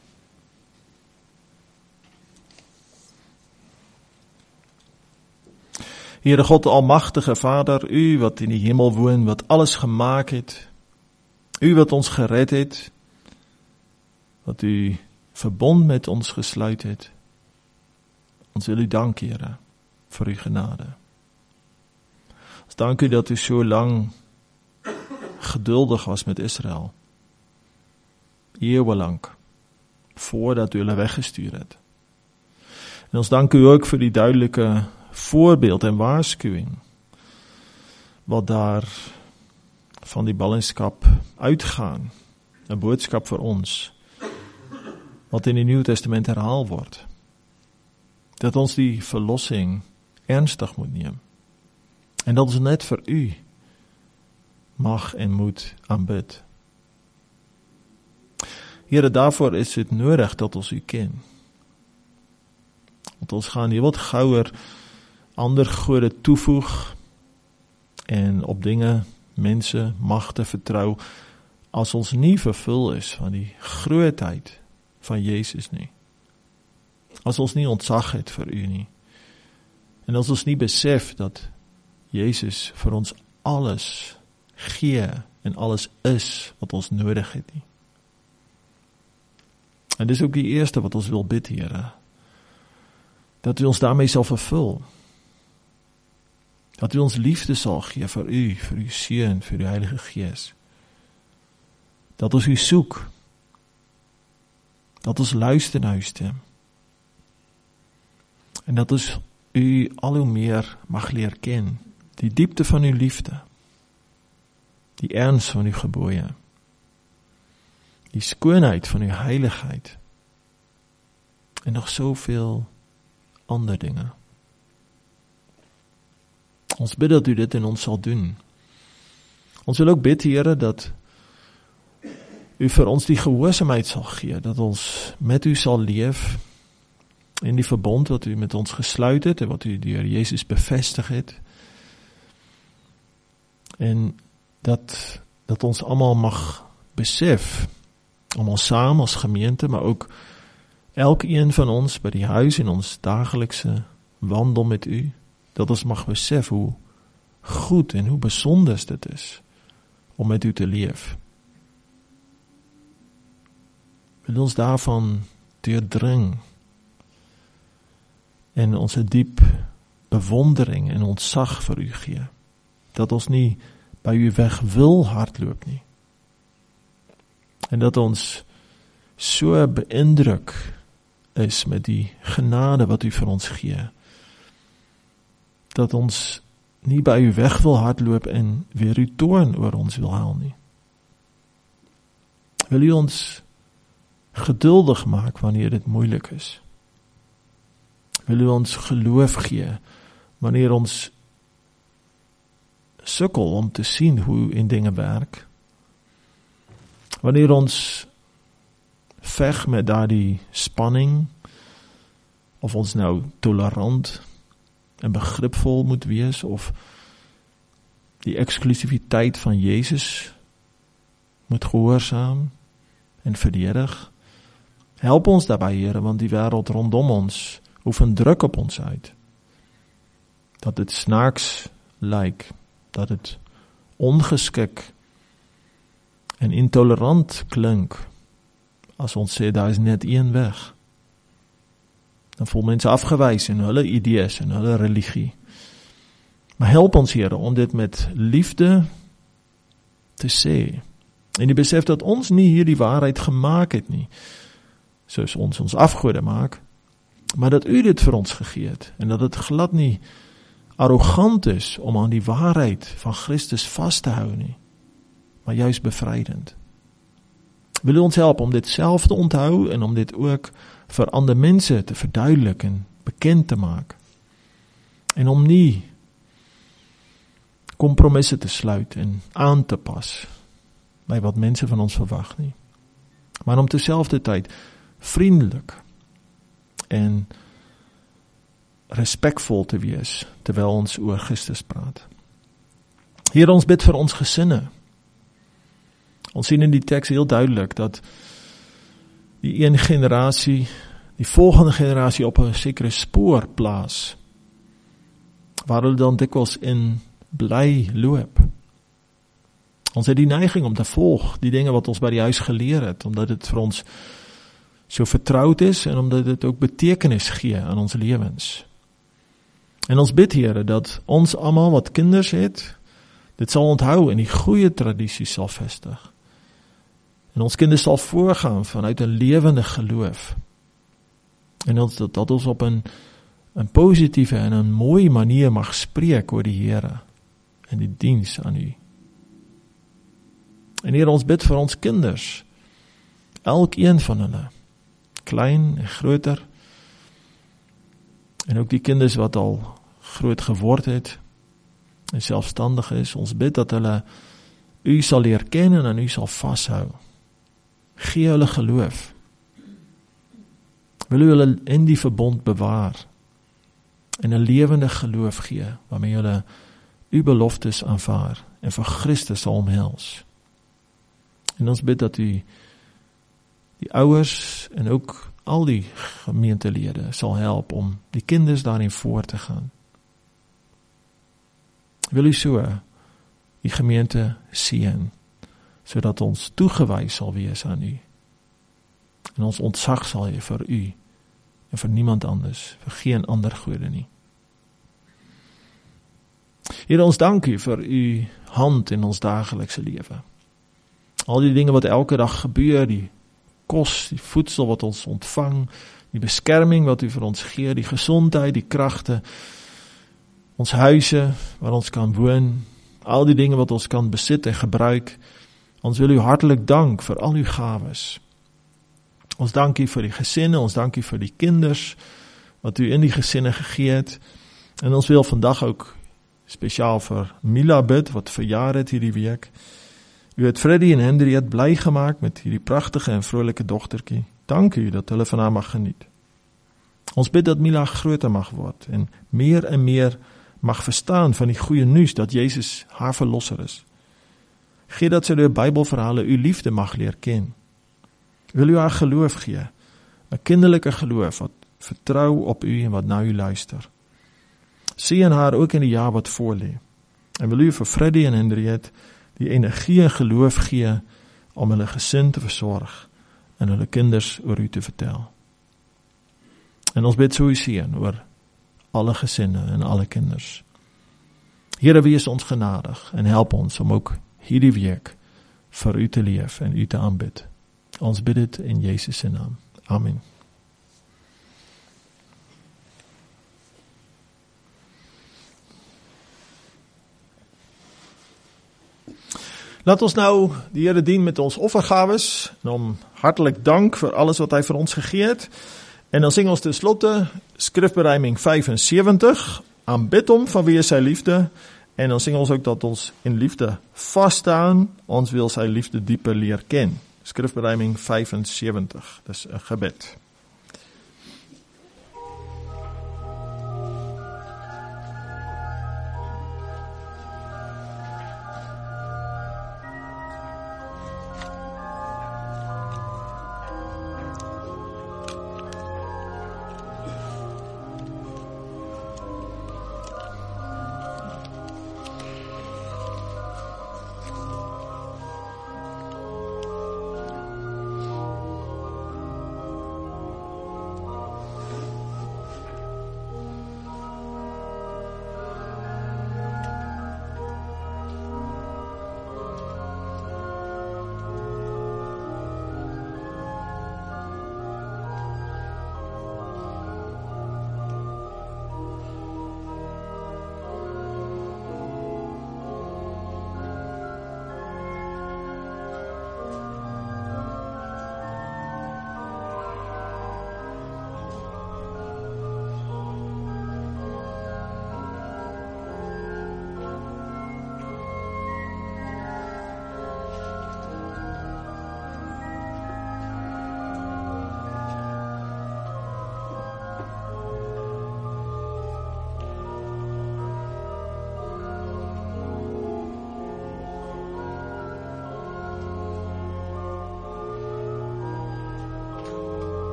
Here God, almagtige Vader, U wat in die hemel woon, wat alles gemaak het, U wat ons gered het, wat U verbond met ons gesluit het. Ons wil U dank, Here, vir U genade. Ons dank U dat U so lang geduldig was met Israel. Eeuwenlang, voordat U hulle weggestuur het. En ons dank U ook vir die duidelike voorbeeld en waarskuwing, wat daar van die ballingskap uitgaan, 'n boodskap vir ons, wat in die Nuwe Testament herhaal word, dat ons die verlossing ernstig moet neem, en dat ons net vir U mag en moet aanbid. Here, daarvoor is het nodig dat ons U ken. Want ons gaan heel wat gouer ander gode toevoeg en op dinge, mense, magte vertrou, as ons nie vervul is van die grootheid van Jezus nie. As ons nie ontzag het vir U nie. En as ons nie besef dat Jezus vir ons alles gee en alles is wat ons nodig het nie. En dis ook die eerste wat ons wil bid, Here. Dat U ons daarmee sal vervul. Dat U ons liefde sal gee vir U, vir U Seun, vir U Heilige Gees. Dat ons U soek. Dat ons luister na U stem. En dat ons U al hoe meer mag leer ken. Die diepte van U liefde. Die erns van U gebooie. Die skoonheid van U heiligheid. En nog soveel ander dinge. Ons bid dat U dit in ons sal doen. Ons wil ook bid, Here, dat U vir ons die gehoorsaamheid sal gee, dat ons met U sal leef, in die verbond wat U met ons gesluit het, en wat U deur Jezus bevestig het, en dat, dat ons allemaal mag besef, allemaal saam as gemeente, maar ook elkeen van ons by die huis in ons dagelikse wandel met U, dat ons mag besef hoe goed en hoe besonders dit is om met U te leef. Wil ons daarvan deurdring en ons 'n diep bewondering en ontzag vir U gee, dat ons nie by U weg wil hardloop nie, en dat ons so beïndruk is met die genade wat U vir ons gee, dat ons nie by U weg wil hardloop en weer U toorn oor ons wil haal nie. Wil U ons geduldig maak wanneer dit moeilik is? Wil U ons geloof gee wanneer ons sukkel om te sien hoe in dinge werk? Wanneer ons veg met daardie spanning, of ons nou tolerant en begripvol moet wees, of die eksklusiviteit van Jezus moet gehoorsaam en verdedig, Help ons daarbij, Here, want die wêreld rondom ons oefen druk op ons uit. Dat dit snaaks lyk, dat dit ongeskik en intolerant klink, as ons sê, daar is net een weg. Dan voel mense afgewys in hulle idees en hulle religie. Maar help ons, Here, om dit met liefde te sê. En die besef dat ons nie hier die waarheid gemaak het nie, soos ons ons afgode maak, maar dat U dit vir ons gegee het, en dat dit glad nie arrogant is om aan die waarheid van Christus vast te hou nie, maar juist bevrydend. Wil U ons help om dit self te onthou en om dit ook vir ander mense te verduidelik en bekend te maak. En om nie kompromisse te sluit en aan te pas by wat mense van ons verwag nie. Maar om terselfdertyd vriendelik en respekvol te wees terwyl ons oor Christus praat. Here, ons bid vir ons gesinne. Ons sien in die teks heel duidelik dat die een generasie, die volgende generasie op 'n sekere spoor plaas, waar hulle dan dikwels in bly loop. Ons het die neiging om te volg die dinge wat ons by die huis geleer het, omdat dit vir ons so vertroud is en omdat dit ook betekenis gee aan ons lewens. En ons bid, Here, dat ons almal wat kinders het, dit sal onthou en die goeie tradisies sal vestig. En ons kinders sal voorgaan vanuit 'n lewende geloof. En ons, dat, dat ons op 'n 'n positiewe en 'n mooi manier mag spreek oor die Here en die diens aan U. En Here, ons bid vir ons kinders, elkeen van hulle, klein en groter, en ook die kinders wat al groot geword het en selfstandig is. Ons bid dat hulle U sal leer ken en aan U sal vashou. Gee hulle geloof. Wil U hulle in die verbond bewaar en 'n lewende geloof gee waarmee hulle U beloftes aanvaar en vir Christus sal omhels. En ons bid dat U die ouers en ook al die gemeentelede sal help om die kinders daarin voor te gaan. Wil U so die gemeente seën, sodat ons toegewys sal wees aan U. En ons ontzag sal hê vir U en vir niemand anders, vir geen ander gode nie. Here, ons dank U vir U hand in ons daaglikse lewe. Al die dinge wat elke dag gebeur, die kos, die voedsel wat ons ontvang, die beskerming wat U vir ons gee, die gesondheid, die kragte, ons huise waar ons kan woon, al die dinge wat ons kan besit en gebruik. Ons wil U hartlik dank vir al U gawes. Ons dank U vir die gesinne, ons dank U vir die kinders wat U in die gesinne gegee het. En ons wil vandag ook spesiaal vir Mila bid wat verjaar het hierdie week. U het Freddie en Hendriet bly gemaak met hierdie pragtige en vrolike dogtertjie. Dank U dat hulle van haar mag geniet. Ons bid dat Mila groter mag word en meer en meer mag verstaan van die goeie nuus dat Jezus haar verlosser is. Gee dat sy deur Bybelverhale U liefde mag leer ken. Wil U haar geloof gee, 'n kinderlike geloof wat vertrou op U en wat na U luister. Seën haar ook in die jaar wat voorlê. En wil U vir Freddie en Hendriet die energie en geloof gee om hulle gesin te versorg en hulle kinders oor U te vertel. En ons bid so U seën oor alle gesinne en alle kinders. Here, wees ons genadig en help ons om ook hierdie week vir U te leef en U te aanbid. Ons bid dit in Jesus se naam. Amen. Laat ons nou die Here dien met ons offergawes en hom hartlik dank vir alles wat hy vir ons gegee het. En dan sing ons ten slotte skrifberuiming vyfensewentig, aanbid hom vanweë sy liefde. En dan sing ons ook dat ons in liefde vasstaan, ons wil sy liefde dieper leer ken. Skrifberuiming vyfensewentig, dis 'n gebed.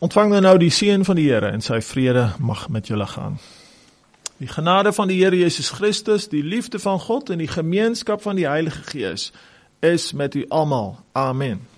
Ontvang dan nou die seën van die Here en sy vrede mag met julle gaan. Die genade van die Here Jesus Christus, die liefde van God en die gemeenskap van die Heilige Gees is met u almal. Amen.